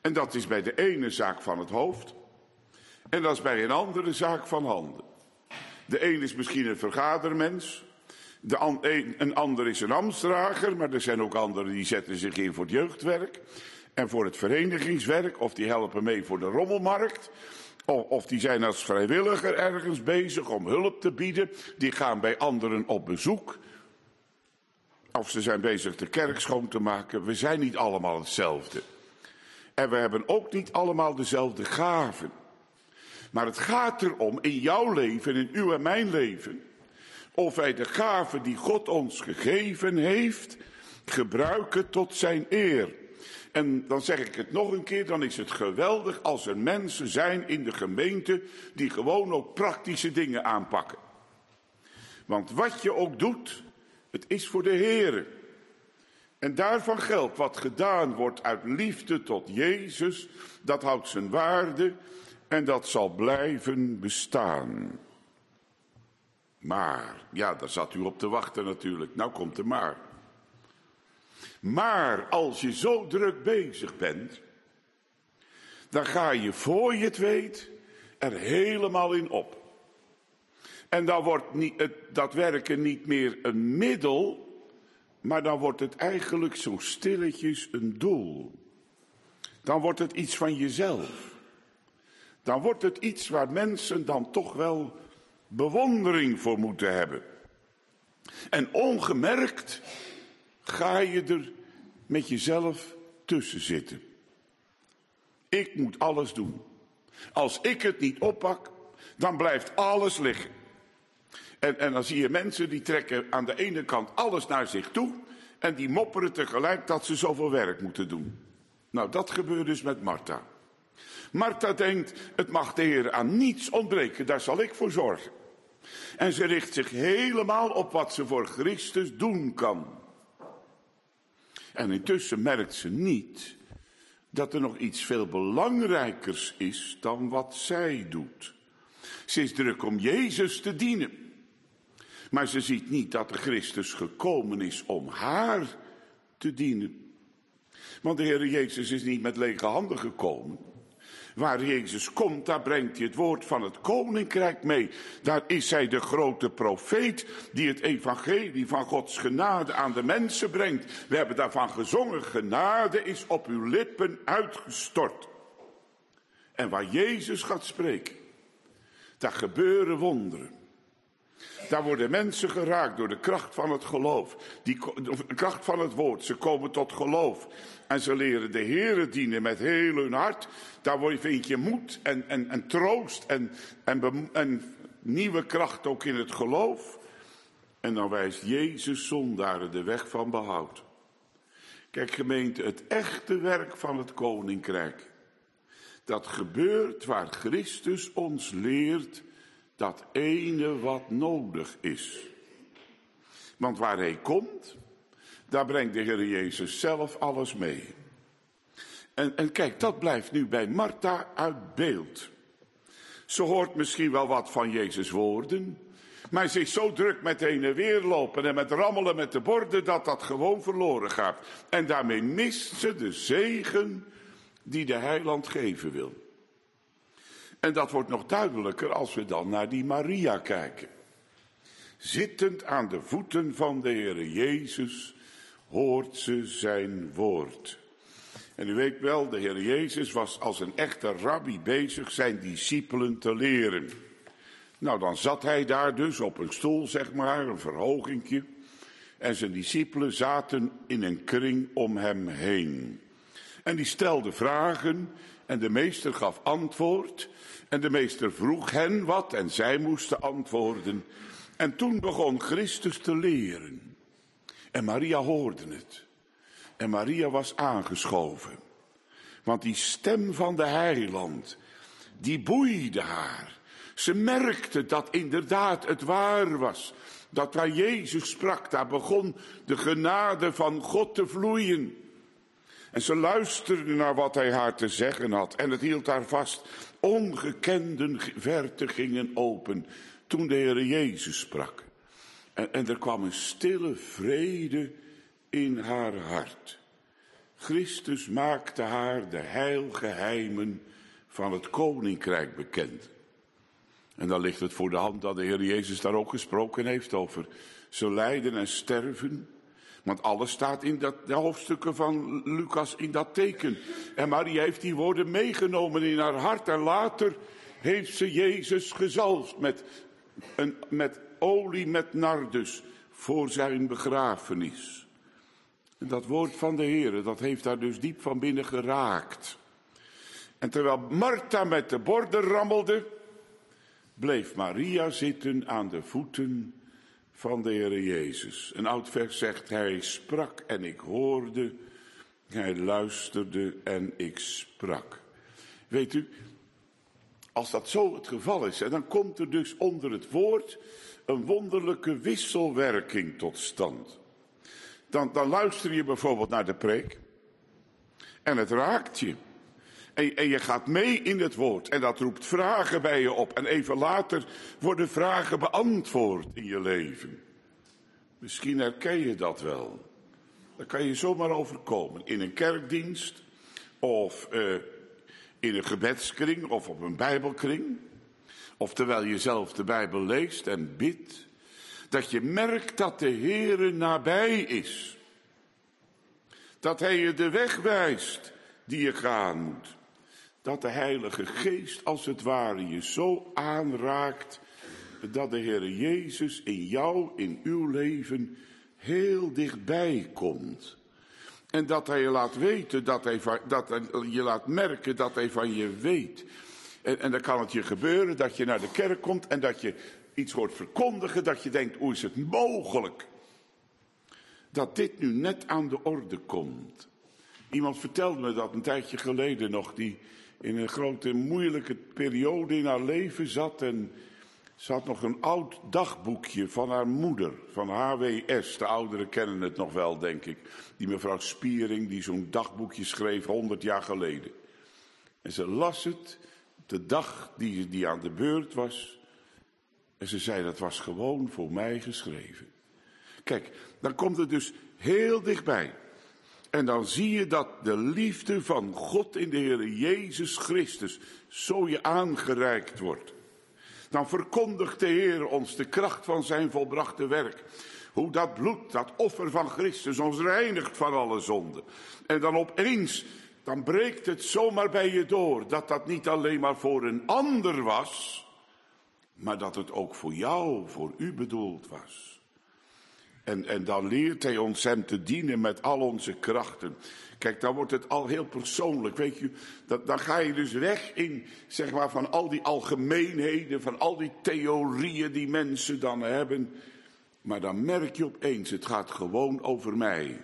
En dat is bij de ene zaak van het hoofd. En dat is bij een andere zaak van handen. De een is misschien een vergadermens. De an, een, een ander is een ambtsdrager. Maar er zijn ook anderen die zetten zich in voor het jeugdwerk. En voor het verenigingswerk. Of die helpen mee voor de rommelmarkt. Of, of die zijn als vrijwilliger ergens bezig om hulp te bieden. Die gaan bij anderen op bezoek. Of ze zijn bezig de kerk schoon te maken. We zijn niet allemaal hetzelfde. En we hebben ook niet allemaal dezelfde gaven. Maar het gaat erom in jouw leven, in uw en mijn leven, of wij de gaven die God ons gegeven heeft, gebruiken tot zijn eer. En dan zeg ik het nog een keer, dan is het geweldig als er mensen zijn in de gemeente die gewoon ook praktische dingen aanpakken. Want wat je ook doet, het is voor de Heere. En daarvan geldt, wat gedaan wordt uit liefde tot Jezus, dat houdt zijn waarde en dat zal blijven bestaan. Maar, ja, daar zat u op te wachten natuurlijk. Nou komt de maar. Maar als je zo druk bezig bent, dan ga je voor je het weet er helemaal in op. En dan wordt niet, het, dat werken niet meer een middel, maar dan wordt het eigenlijk zo stilletjes een doel. Dan wordt het iets van jezelf. Dan wordt het iets waar mensen dan toch wel bewondering voor moeten hebben. En ongemerkt ga je er met jezelf tussen zitten. Ik moet alles doen. Als ik het niet oppak, dan blijft alles liggen. En, en dan zie je mensen die trekken aan de ene kant alles naar zich toe en die mopperen tegelijk dat ze zoveel werk moeten doen. Nou, dat gebeurt dus met Martha. Martha denkt, het mag de Heer aan niets ontbreken, daar zal ik voor zorgen. En ze richt zich helemaal op wat ze voor Christus doen kan. En intussen merkt ze niet dat er nog iets veel belangrijkers is dan wat zij doet. Ze is druk om Jezus te dienen. Maar ze ziet niet dat de Christus gekomen is om haar te dienen. Want de Heer Jezus is niet met lege handen gekomen. Waar Jezus komt, daar brengt hij het woord van het koninkrijk mee. Daar is hij de grote profeet die het evangelie van Gods genade aan de mensen brengt. We hebben daarvan gezongen, genade is op uw lippen uitgestort. En waar Jezus gaat spreken, daar gebeuren wonderen. Daar worden mensen geraakt door de kracht van het geloof. Die, de kracht van het woord. Ze komen tot geloof. En ze leren de Heere dienen met heel hun hart. Daar vind je moed en, en, en troost en, en, en nieuwe kracht ook in het geloof. En dan wijst Jezus zondaren de weg van behoud. Kijk gemeente, het echte werk van het koninkrijk. Dat gebeurt waar Christus ons leert dat ene wat nodig is. Want waar hij komt, daar brengt de Heer Jezus zelf alles mee. En, en kijk, dat blijft nu bij Martha uit beeld. Ze hoort misschien wel wat van Jezus' woorden, maar ze is zo druk met heen en weer lopen en met rammelen met de borden dat dat gewoon verloren gaat. En daarmee mist ze de zegen die de heiland geven wil. En dat wordt nog duidelijker als we dan naar die Maria kijken. Zittend aan de voeten van de Heere Jezus hoort ze zijn woord. En u weet wel, de Heere Jezus was als een echte rabbi bezig zijn discipelen te leren. Nou, dan zat hij daar dus op een stoel, zeg maar, een verhogingje. En zijn discipelen zaten in een kring om hem heen. En die stelde vragen en de meester gaf antwoord. En de meester vroeg hen wat en zij moesten antwoorden. En toen begon Christus te leren. En Maria hoorde het. En Maria was aangeschoven. Want die stem van de heiland, die boeide haar. Ze merkte dat inderdaad het waar was. Dat waar Jezus sprak, daar begon de genade van God te vloeien. En ze luisterde naar wat hij haar te zeggen had. En het hield haar vast. Ongekende verten gingen open toen de Heer Jezus sprak. En, en er kwam een stille vrede in haar hart. Christus maakte haar de heilgeheimen van het koninkrijk bekend. En dan ligt het voor de hand dat de Heer Jezus daar ook gesproken heeft over zijn lijden en sterven. Want alles staat in dat, de hoofdstukken van Lucas in dat teken. En Maria heeft die woorden meegenomen in haar hart. En later heeft ze Jezus gezalfd met, een, met olie met nardus voor zijn begrafenis. En dat woord van de Heer, dat heeft haar dus diep van binnen geraakt. En terwijl Martha met de borden rammelde, bleef Maria zitten aan de voeten van de Heer Jezus. Een oud vers zegt, hij sprak en ik hoorde, hij luisterde en ik sprak. Weet u, als dat zo het geval is, en dan komt er dus onder het woord een wonderlijke wisselwerking tot stand. Dan, dan luister je bijvoorbeeld naar de preek en het raakt je. En, en je gaat mee in het woord en dat roept vragen bij je op. En even later worden vragen beantwoord in je leven. Misschien herken je dat wel. Daar kan je zomaar overkomen. In een kerkdienst of uh, in een gebedskring of op een bijbelkring. Of terwijl je zelf de Bijbel leest en bidt. Dat je merkt dat de Heere nabij is. Dat hij je de weg wijst die je gaan moet. Dat de Heilige Geest als het ware je zo aanraakt, dat de Heere Jezus in jou, in uw leven, heel dichtbij komt. En dat hij je laat weten, dat hij, dat hij je laat merken dat hij van je weet. En, en dan kan het je gebeuren dat je naar de kerk komt en dat je iets hoort verkondigen, dat je denkt, hoe is het mogelijk dat dit nu net aan de orde komt. Iemand vertelde me dat een tijdje geleden nog, die in een grote moeilijke periode in haar leven zat. En ze had nog een oud dagboekje van haar moeder, van H W S. De ouderen kennen het nog wel, denk ik. Die mevrouw Spiering, die zo'n dagboekje schreef honderd jaar geleden. En ze las het op de dag die, die aan de beurt was. En ze zei, dat was gewoon voor mij geschreven. Kijk, dan komt het dus heel dichtbij. En dan zie je dat de liefde van God in de Heer Jezus Christus zo je aangereikt wordt. Dan verkondigt de Heer ons de kracht van zijn volbrachte werk. Hoe dat bloed, dat offer van Christus ons reinigt van alle zonden. En dan opeens, dan breekt het zomaar bij je door dat dat niet alleen maar voor een ander was, maar dat het ook voor jou, voor u bedoeld was. En, en dan leert hij ons hem te dienen met al onze krachten. Kijk, dan wordt het al heel persoonlijk, weet je. Dat, dan ga je dus weg in, zeg maar, van al die algemeenheden, van al die theorieën die mensen dan hebben. Maar dan merk je opeens, het gaat gewoon over mij.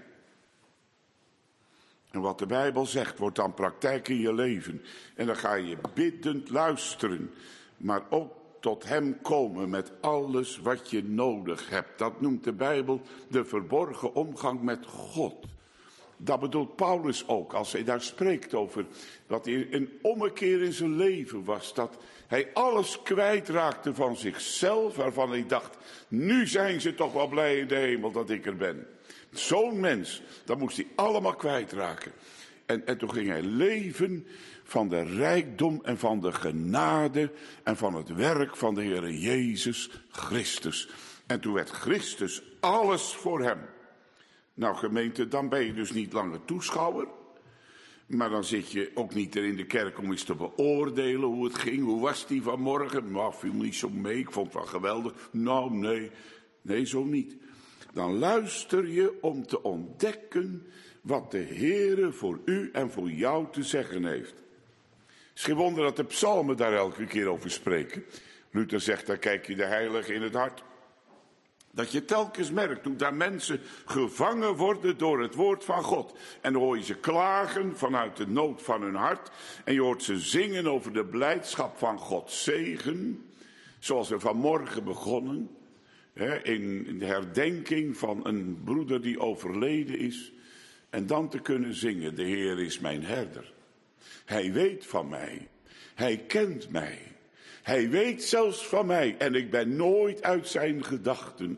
En wat de Bijbel zegt, wordt dan praktijk in je leven. En dan ga je biddend luisteren, maar ook tot hem komen met alles wat je nodig hebt. Dat noemt de Bijbel de verborgen omgang met God. Dat bedoelt Paulus ook als hij daar spreekt over dat hij een ommekeer in zijn leven was. Dat hij alles kwijtraakte van zichzelf, waarvan hij dacht, nu zijn ze toch wel blij in de hemel dat ik er ben. Zo'n mens, dat moest hij allemaal kwijtraken. En, en toen ging hij leven van de rijkdom en van de genade en van het werk van de Heer Jezus Christus. En toen werd Christus alles voor hem. Nou gemeente, dan ben je dus niet langer toeschouwer. Maar dan zit je ook niet er in de kerk om eens te beoordelen hoe het ging. Hoe was die vanmorgen? Nou, viel me niet zo mee, ik vond het wel geweldig. Nou, nee, nee, zo niet. Dan luister je om te ontdekken wat de Heere voor u en voor jou te zeggen heeft. Het is geen wonder dat de psalmen daar elke keer over spreken. Luther zegt, daar kijk je de heilige in het hart. Dat je telkens merkt hoe daar mensen gevangen worden door het woord van God. En dan hoor je ze klagen vanuit de nood van hun hart. En je hoort ze zingen over de blijdschap van Gods zegen. Zoals we vanmorgen begonnen. Hè, in de herdenking van een broeder die overleden is. En dan te kunnen zingen, de Heer is mijn herder. Hij weet van mij. Hij kent mij. Hij weet zelfs van mij. En ik ben nooit uit zijn gedachten.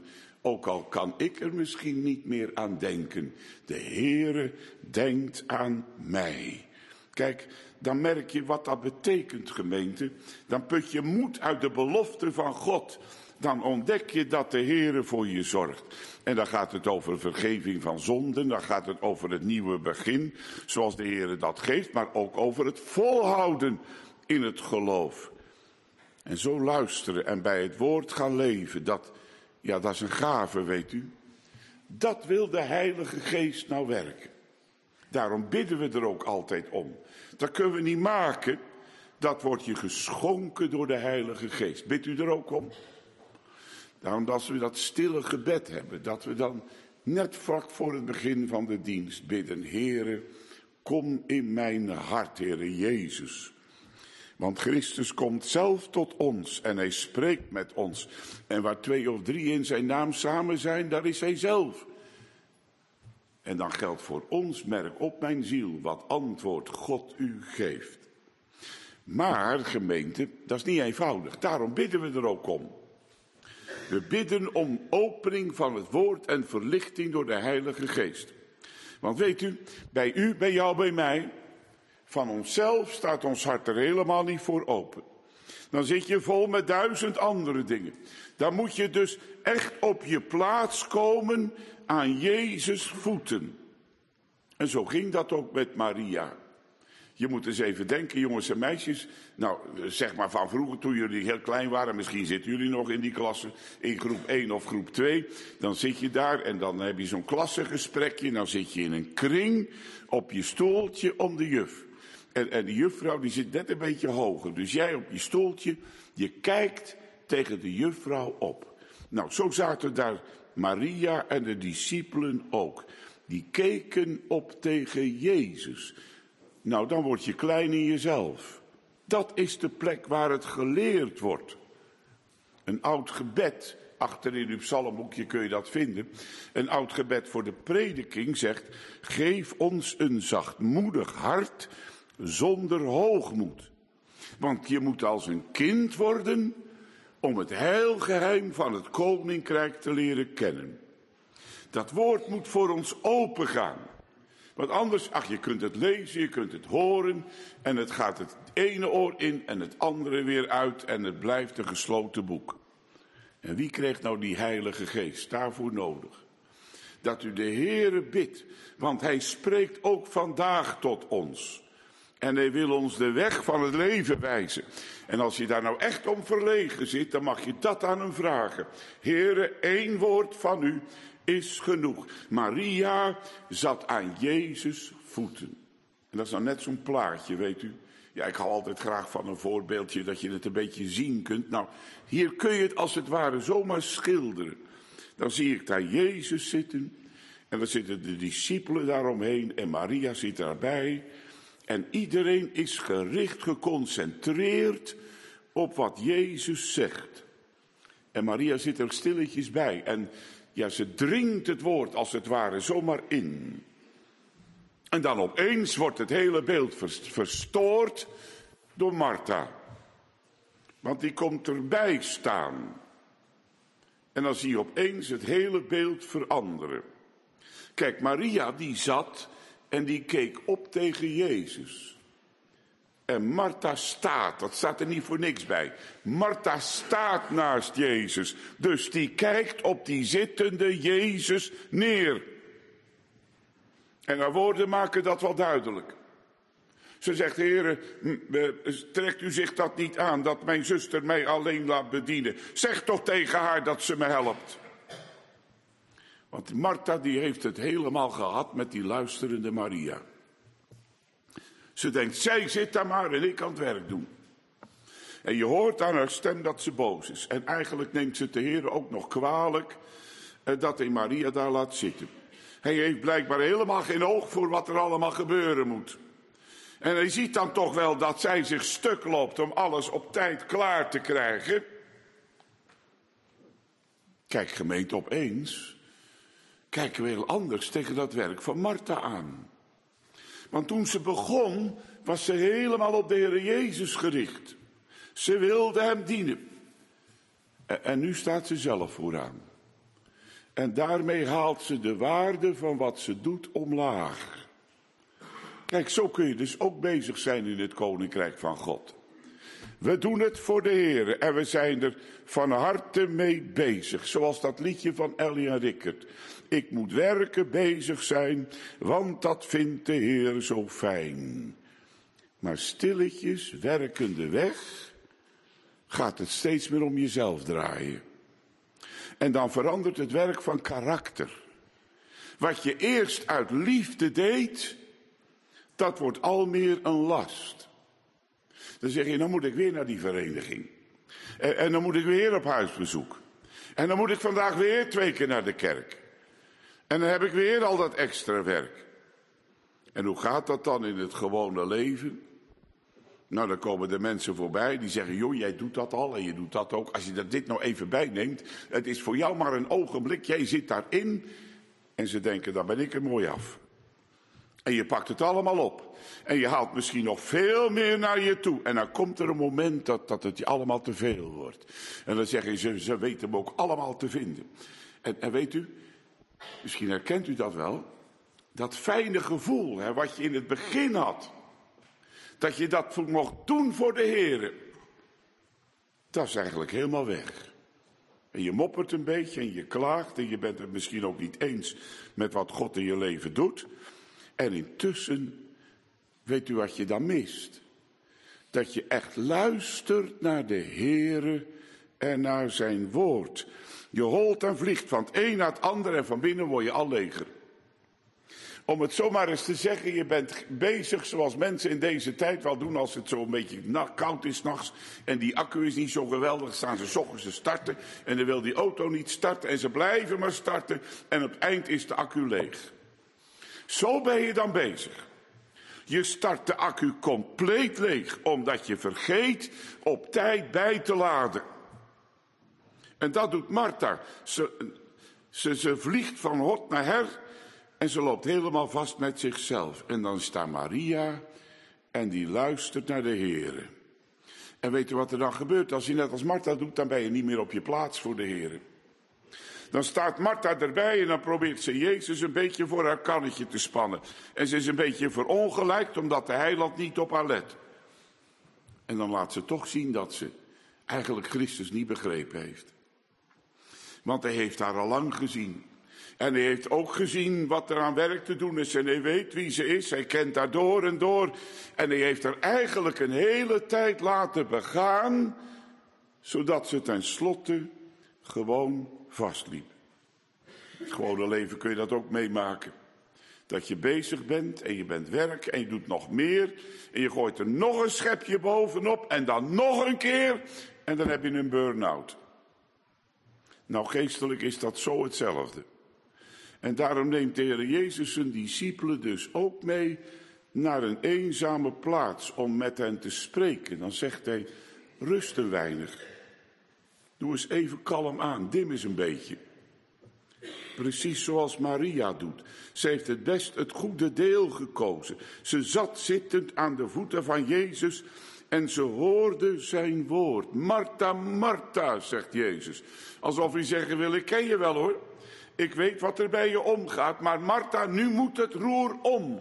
Ook al kan ik er misschien niet meer aan denken. De Heere denkt aan mij. Kijk, dan merk je wat dat betekent, gemeente. Dan put je moed uit de belofte van God. Dan ontdek je dat de Heere voor je zorgt. En dan gaat het over vergeving van zonden. Dan gaat het over het nieuwe begin, zoals de Heere dat geeft. Maar ook over het volhouden in het geloof. En zo luisteren en bij het woord gaan leven. Dat, ja, dat is een gave, weet u. Dat wil de Heilige Geest nou werken. Daarom bidden we er ook altijd om. Dat kunnen we niet maken. Dat wordt je geschonken door de Heilige Geest. Bidt u er ook om? Daarom dat we dat stille gebed hebben. Dat we dan net vlak voor het begin van de dienst bidden. Heere, kom in mijn hart, Heere Jezus. Want Christus komt zelf tot ons en hij spreekt met ons. En waar twee of drie in zijn naam samen zijn, daar is hij zelf. En dan geldt voor ons, merk op mijn ziel, wat antwoord God u geeft. Maar, gemeente, dat is niet eenvoudig. Daarom bidden we er ook om. We bidden om opening van het woord en verlichting door de Heilige Geest. Want weet u, bij u, bij jou, bij mij, van onszelf staat ons hart er helemaal niet voor open. Dan zit je vol met duizend andere dingen. Dan moet je dus echt op je plaats komen aan Jezus' voeten. En zo ging dat ook met Maria. Je moet eens even denken, jongens en meisjes. Nou, zeg maar van vroeger, toen jullie heel klein waren. Misschien zitten jullie nog in die klasse, in groep één of groep twee. Dan zit je daar en dan heb je zo'n klassengesprekje. Dan zit je in een kring op je stoeltje om de juf. En, en de juffrouw die zit net een beetje hoger. Dus jij op je stoeltje, je kijkt tegen de juffrouw op. Nou, zo zaten daar Maria en de discipelen ook. Die keken op tegen Jezus. Nou, dan word je klein in jezelf. Dat is de plek waar het geleerd wordt. Een oud gebed, achter in uw psalmboekje kun je dat vinden. Een oud gebed voor de prediking zegt: geef ons een zachtmoedig hart zonder hoogmoed. Want je moet als een kind worden om het heilgeheim van het koninkrijk te leren kennen. Dat woord moet voor ons opengaan. Want anders, ach, je kunt het lezen, je kunt het horen en het gaat het ene oor in en het andere weer uit en het blijft een gesloten boek. En wie kreeg nou die Heilige Geest daarvoor nodig? Dat u de Heere bidt, want hij spreekt ook vandaag tot ons. En hij wil ons de weg van het leven wijzen. En als je daar nou echt om verlegen zit, dan mag je dat aan hem vragen. Heere, één woord van u is genoeg. Maria zat aan Jezus' voeten. En dat is nou net zo'n plaatje, weet u. Ja, ik hou altijd graag van een voorbeeldje dat je het een beetje zien kunt. Nou, hier kun je het als het ware zomaar schilderen. Dan zie ik daar Jezus zitten. En dan zitten de discipelen daaromheen en Maria zit daarbij. En iedereen is gericht, geconcentreerd op wat Jezus zegt. En Maria zit er stilletjes bij. En ja, ze dringt het woord als het ware zomaar in. En dan opeens wordt het hele beeld verstoord door Martha. Want die komt erbij staan. En dan zie je opeens het hele beeld veranderen. Kijk, Maria die zat en die keek op tegen Jezus. En Martha staat, dat staat er niet voor niks bij. Martha staat naast Jezus. Dus die kijkt op die zittende Jezus neer. En haar woorden maken dat wel duidelijk. Ze zegt, Heere, trekt u zich dat niet aan, dat mijn zuster mij alleen laat bedienen. Zeg toch tegen haar dat ze me helpt. Want Martha die heeft het helemaal gehad met die luisterende Maria. Ze denkt, zij zit daar maar en ik kan het werk doen. En je hoort aan haar stem dat ze boos is. En eigenlijk neemt ze de Heer ook nog kwalijk dat hij Maria daar laat zitten. Hij heeft blijkbaar helemaal geen oog voor wat er allemaal gebeuren moet. En hij ziet dan toch wel dat zij zich stuk loopt om alles op tijd klaar te krijgen. Kijk, gemeente, opeens kijken we heel anders tegen dat werk van Martha aan. Want toen ze begon, was ze helemaal op de Heer Jezus gericht. Ze wilde hem dienen. En, en nu staat ze zelf vooraan. En daarmee haalt ze de waarde van wat ze doet omlaag. Kijk, zo kun je dus ook bezig zijn in het Koninkrijk van God. We doen het voor de Heer en we zijn er van harte mee bezig. Zoals dat liedje van Ellie en Rickert. Ik moet werken, bezig zijn, want dat vindt de Heer zo fijn. Maar stilletjes, werkende weg, gaat het steeds meer om jezelf draaien. En dan verandert het werk van karakter. Wat je eerst uit liefde deed, dat wordt al meer een last. Dan zeg je, dan moet ik weer naar die vereniging. En, en dan moet ik weer op huisbezoek. En dan moet ik vandaag weer twee keer naar de kerk. En dan heb ik weer al dat extra werk. En hoe gaat dat dan in het gewone leven? Nou, dan komen de mensen voorbij die zeggen, joh, jij doet dat al en je doet dat ook. Als je er dit nou even bij neemt, het is voor jou maar een ogenblik, jij zit daarin. En ze denken, dan ben ik er mooi af. En je pakt het allemaal op. En je haalt misschien nog veel meer naar je toe. En dan komt er een moment dat, dat het je allemaal te veel wordt. En dan zeggen ze, ze weten hem ook allemaal te vinden. En, en weet u, misschien herkent u dat wel. Dat fijne gevoel, hè, wat je in het begin had. Dat je dat mocht doen voor de Heer. Dat is eigenlijk helemaal weg. En je moppert een beetje en je klaagt. En je bent het misschien ook niet eens met wat God in je leven doet. En intussen, weet u wat je dan mist? Dat je echt luistert naar de Heere en naar zijn woord. Je holt en vliegt van het een naar het ander en van binnen word je al leger. Om het zomaar eens te zeggen, je bent bezig zoals mensen in deze tijd wel doen als het zo een beetje koud is 's nachts. En die accu is niet zo geweldig, staan ze 's ochtends te starten. En dan wil die auto niet starten en ze blijven maar starten. En op het eind is de accu leeg. Zo ben je dan bezig. Je start de accu compleet leeg, omdat je vergeet op tijd bij te laden. En dat doet Martha. Ze, ze, ze vliegt van hot naar her en ze loopt helemaal vast met zichzelf. En dan staat Maria en die luistert naar de Heere. En weet je wat er dan gebeurt? Als je net als Martha doet, dan ben je niet meer op je plaats voor de Heere. Dan staat Martha erbij en dan probeert ze Jezus een beetje voor haar kannetje te spannen. En ze is een beetje verongelijkt omdat de heiland niet op haar let. En dan laat ze toch zien dat ze eigenlijk Christus niet begrepen heeft. Want hij heeft haar al lang gezien. En hij heeft ook gezien wat er aan werk te doen is. En hij weet wie ze is. Hij kent haar door en door. En hij heeft haar eigenlijk een hele tijd laten begaan. Zodat ze tenslotte gewoon vastliep. In het gewone leven kun je dat ook meemaken. Dat je bezig bent en je bent werk en je doet nog meer. En je gooit er nog een schepje bovenop en dan nog een keer. En dan heb je een burn-out. Nou, geestelijk is dat zo hetzelfde. En daarom neemt de Heer Jezus zijn discipelen dus ook mee naar een eenzame plaats om met hen te spreken. Dan zegt hij, rust een weinig. Doe eens even kalm aan, dim eens een beetje. Precies zoals Maria doet. Ze heeft het best het goede deel gekozen. Ze zat zittend aan de voeten van Jezus en ze hoorde zijn woord. Martha, Martha, zegt Jezus. Alsof hij zeggen wil, ik ken je wel hoor. Ik weet wat er bij je omgaat, maar Martha, nu moet het roer om.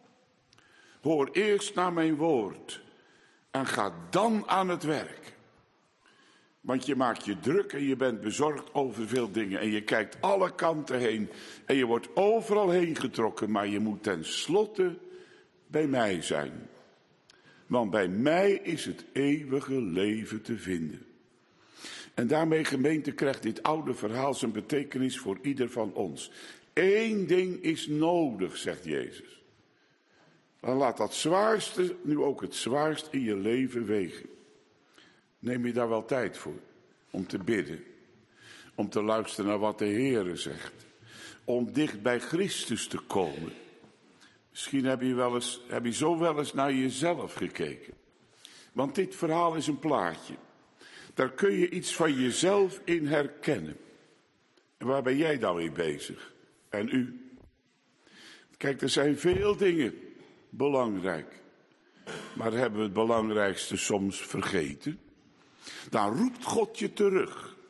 Hoor eerst naar mijn woord en ga dan aan het werk. Want je maakt je druk en je bent bezorgd over veel dingen. En je kijkt alle kanten heen. En je wordt overal heen getrokken. Maar je moet tenslotte bij mij zijn. Want bij mij is het eeuwige leven te vinden. En daarmee, gemeente, krijgt dit oude verhaal zijn betekenis voor ieder van ons. Eén ding is nodig, zegt Jezus. Dan laat dat zwaarste nu ook het zwaarst in je leven wegen. Neem je daar wel tijd voor? Om te bidden. Om te luisteren naar wat de Heere zegt. Om dicht bij Christus te komen. Misschien heb je, wel eens, heb je zo wel eens naar jezelf gekeken. Want dit verhaal is een plaatje. Daar kun je iets van jezelf in herkennen. En waar ben jij dan mee bezig? En u? Kijk, er zijn veel dingen belangrijk. Maar hebben we het belangrijkste soms vergeten? Dan roept God je terug.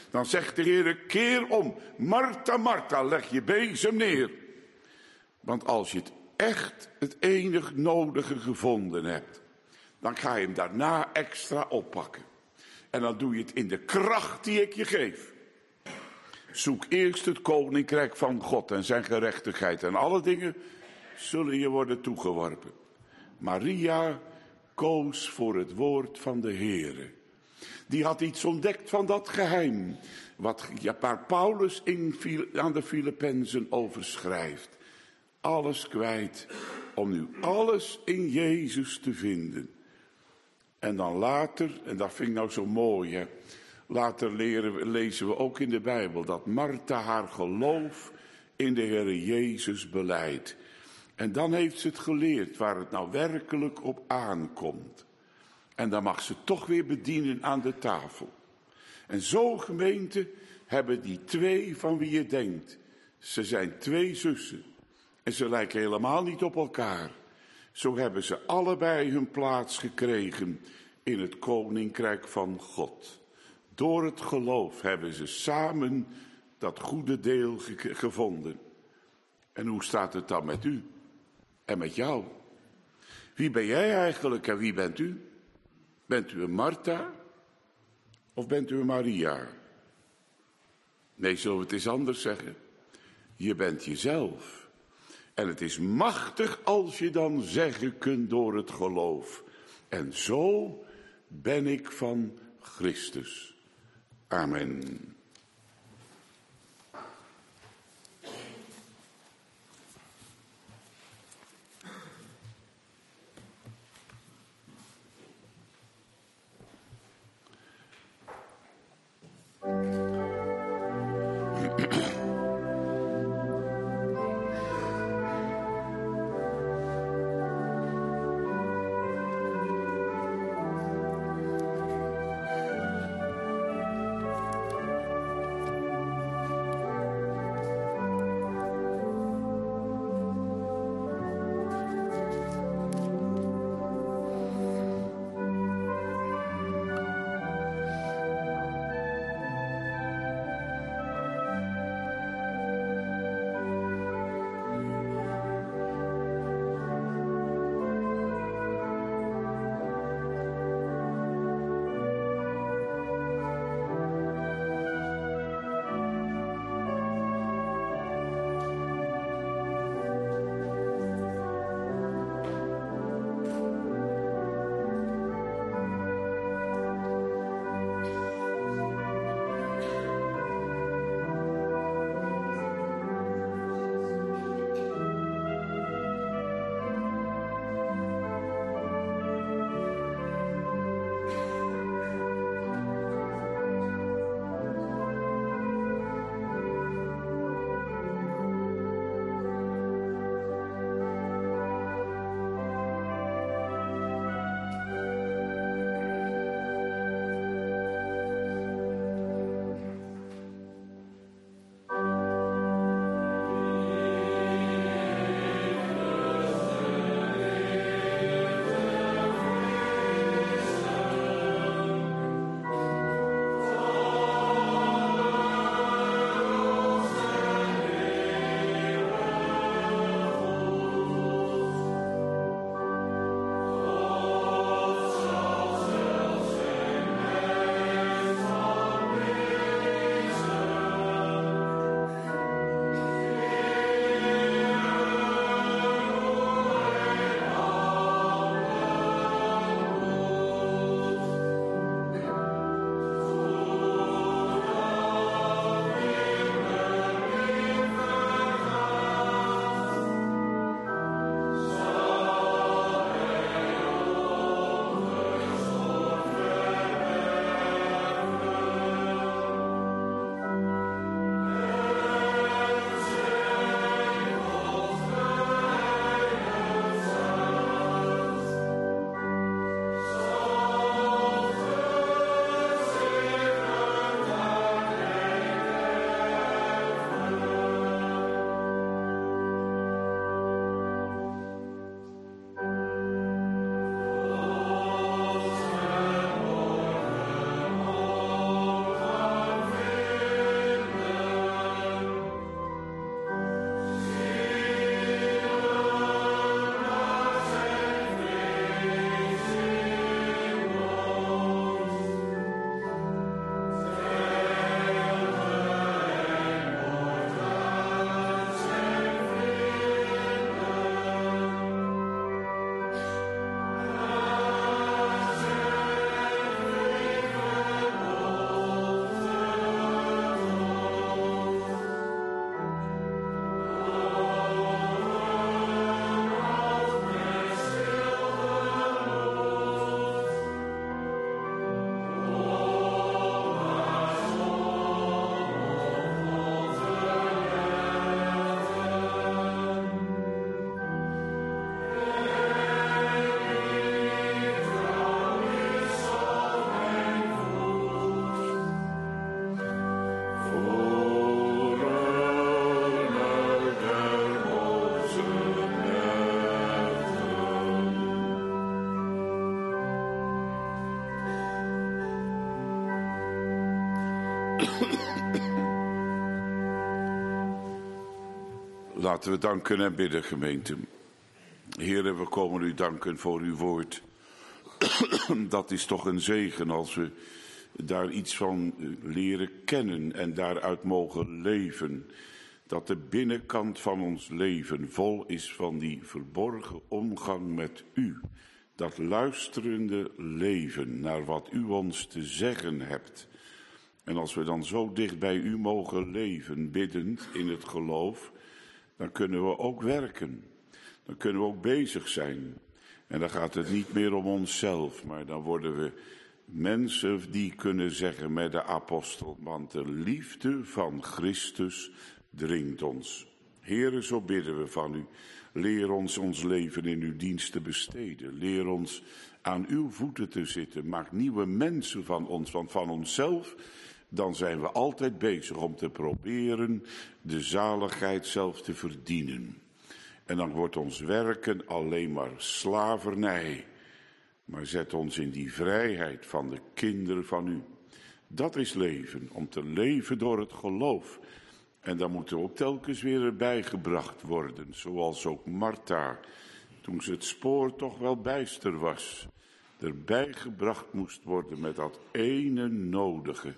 Dan zegt de Heer, keer om. Martha, Martha, leg je bezem neer. Want als je het echt het enig nodige gevonden hebt, dan ga je hem daarna extra oppakken. En dan doe je het in de kracht die ik je geef. Zoek eerst het koninkrijk van God en zijn gerechtigheid. En alle dingen zullen je worden toegeworpen. Maria koos voor het woord van de Heere. Die had iets ontdekt van dat geheim. Wat ja, waar Paulus in, aan de Filippenzen over schrijft. Alles kwijt om nu alles in Jezus te vinden. En dan later, en dat vind ik nou zo mooi, hè, later leren, lezen we ook in de Bijbel dat Martha haar geloof in de Heere Jezus belijdt. En dan heeft ze het geleerd waar het nou werkelijk op aankomt. En dan mag ze toch weer bedienen aan de tafel. En zo, gemeente, hebben die twee van wie je denkt. Ze zijn twee zussen. En ze lijken helemaal niet op elkaar. Zo hebben ze allebei hun plaats gekregen in het koninkrijk van God. Door het geloof hebben ze samen dat goede deel ge- gevonden. En hoe staat het dan met u en met jou? Wie ben jij eigenlijk en wie bent u? Bent u een Martha of bent u een Maria? Nee, zullen we het eens anders zeggen? Je bent jezelf. En het is machtig als je dan zeggen kunt door het geloof. En zo ben ik van Christus. Amen. Laten we danken en bidden, gemeente. Heren, we komen u danken voor uw woord. Dat is toch een zegen als we daar iets van leren kennen en daaruit mogen leven. Dat de binnenkant van ons leven vol is van die verborgen omgang met u. Dat luisterende leven naar wat u ons te zeggen hebt. En als we dan zo dicht bij u mogen leven, biddend in het geloof, dan kunnen we ook werken. Dan kunnen we ook bezig zijn. En dan gaat het niet meer om onszelf, maar dan worden we mensen die kunnen zeggen met de apostel, want de liefde van Christus dringt ons. Heere, zo bidden we van u. Leer ons ons leven in uw dienst te besteden. Leer ons aan uw voeten te zitten. Maak nieuwe mensen van ons, want van onszelf, dan zijn we altijd bezig om te proberen de zaligheid zelf te verdienen. En dan wordt ons werken alleen maar slavernij. Maar zet ons in die vrijheid van de kinderen van u. Dat is leven, om te leven door het geloof. En dan moet er ook telkens weer erbij gebracht worden. Zoals ook Martha, toen ze het spoor toch wel bijster was, erbij gebracht moest worden met dat ene nodige.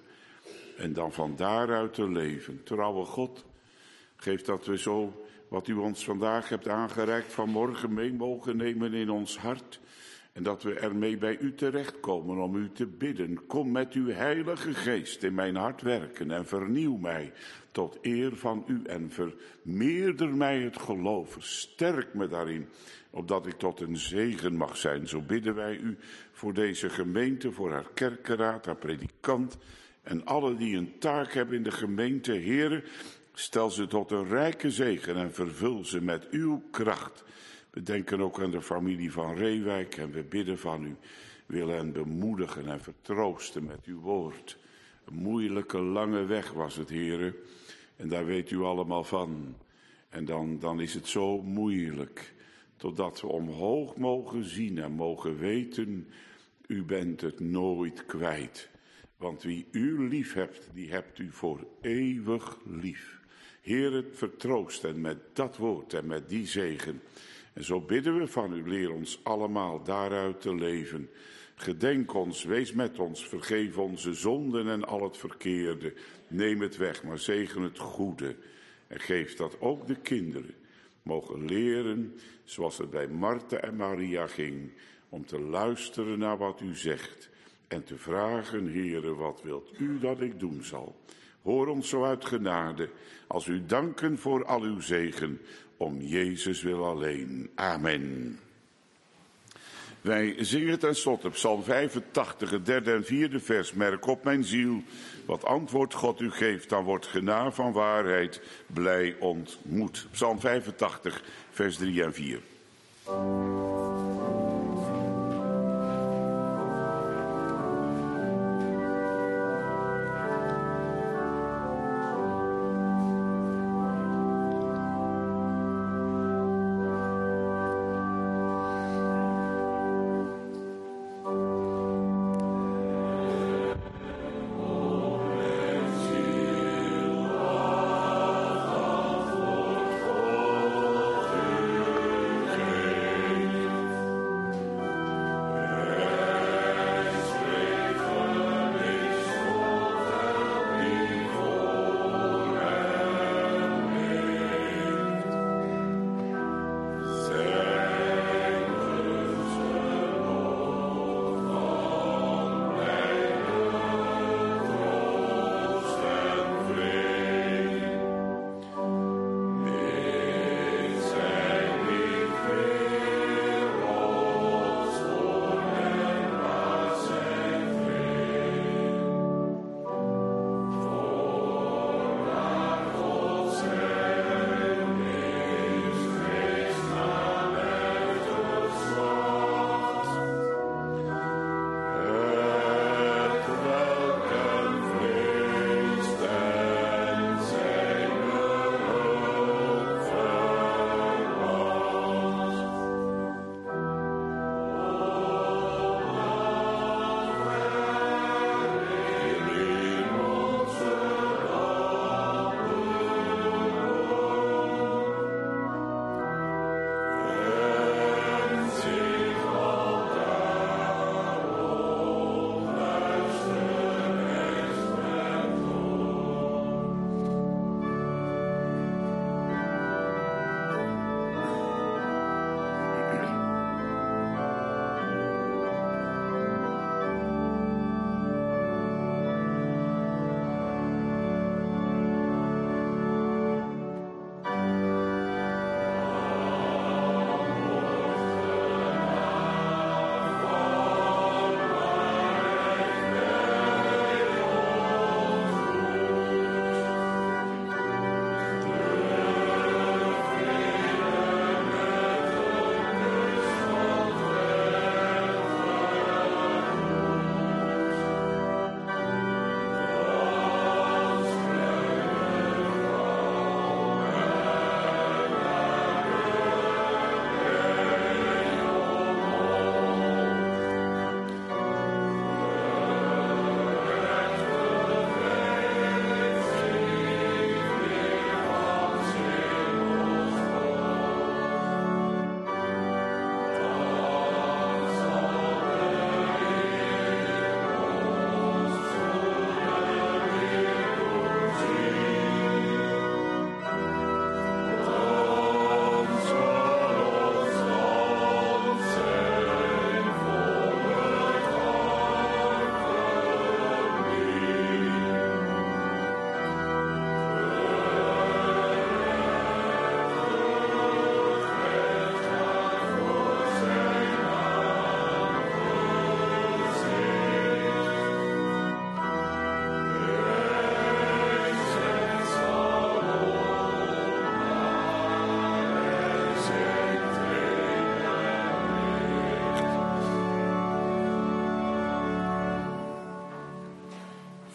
En dan van daaruit te leven. Trouwe God, geef dat we zo wat u ons vandaag hebt aangereikt vanmorgen mee mogen nemen in ons hart. En dat we ermee bij u terechtkomen om u te bidden. Kom met uw heilige geest in mijn hart werken en vernieuw mij tot eer van u. En vermeerder mij het geloof, versterk me daarin, opdat ik tot een zegen mag zijn. Zo bidden wij u voor deze gemeente, voor haar kerkenraad, haar predikant en alle die een taak hebben in de gemeente. Heere, stel ze tot een rijke zegen en vervul ze met uw kracht. We denken ook aan de familie van Reewijk en we bidden van u. Willen hen bemoedigen en vertroosten met uw woord. Een moeilijke, lange weg was het, Heere. En daar weet u allemaal van. En dan, dan is het zo moeilijk. Totdat we omhoog mogen zien en mogen weten, u bent het nooit kwijt. Want wie u lief hebt, die hebt u voor eeuwig lief. Heere, vertroost hen met dat woord en met die zegen. En zo bidden we van u, leer ons allemaal daaruit te leven. Gedenk ons, wees met ons, vergeef onze zonden en al het verkeerde. Neem het weg, maar zegen het goede. En geef dat ook de kinderen mogen leren, zoals het bij Martha en Maria ging, om te luisteren naar wat u zegt. En te vragen, Heere, wat wilt u dat ik doen zal? Hoor ons zo uit genade, als u danken voor al uw zegen, om Jezus wil alleen. Amen. Wij zingen ten slotte Psalm vijfentachtig, het derde en vierde vers. Merk op mijn ziel, wat antwoord God u geeft, dan wordt genaar van waarheid blij ontmoet. Psalm vijfentachtig, vers drie en vier.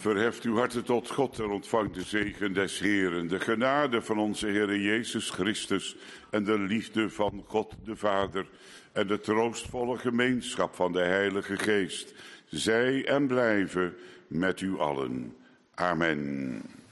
verheft uw harten tot God en ontvangt de zegen des Heeren, de genade van onze Heer Jezus Christus en de liefde van God de Vader en de troostvolle gemeenschap van de Heilige Geest, zij en blijven met u allen. Amen.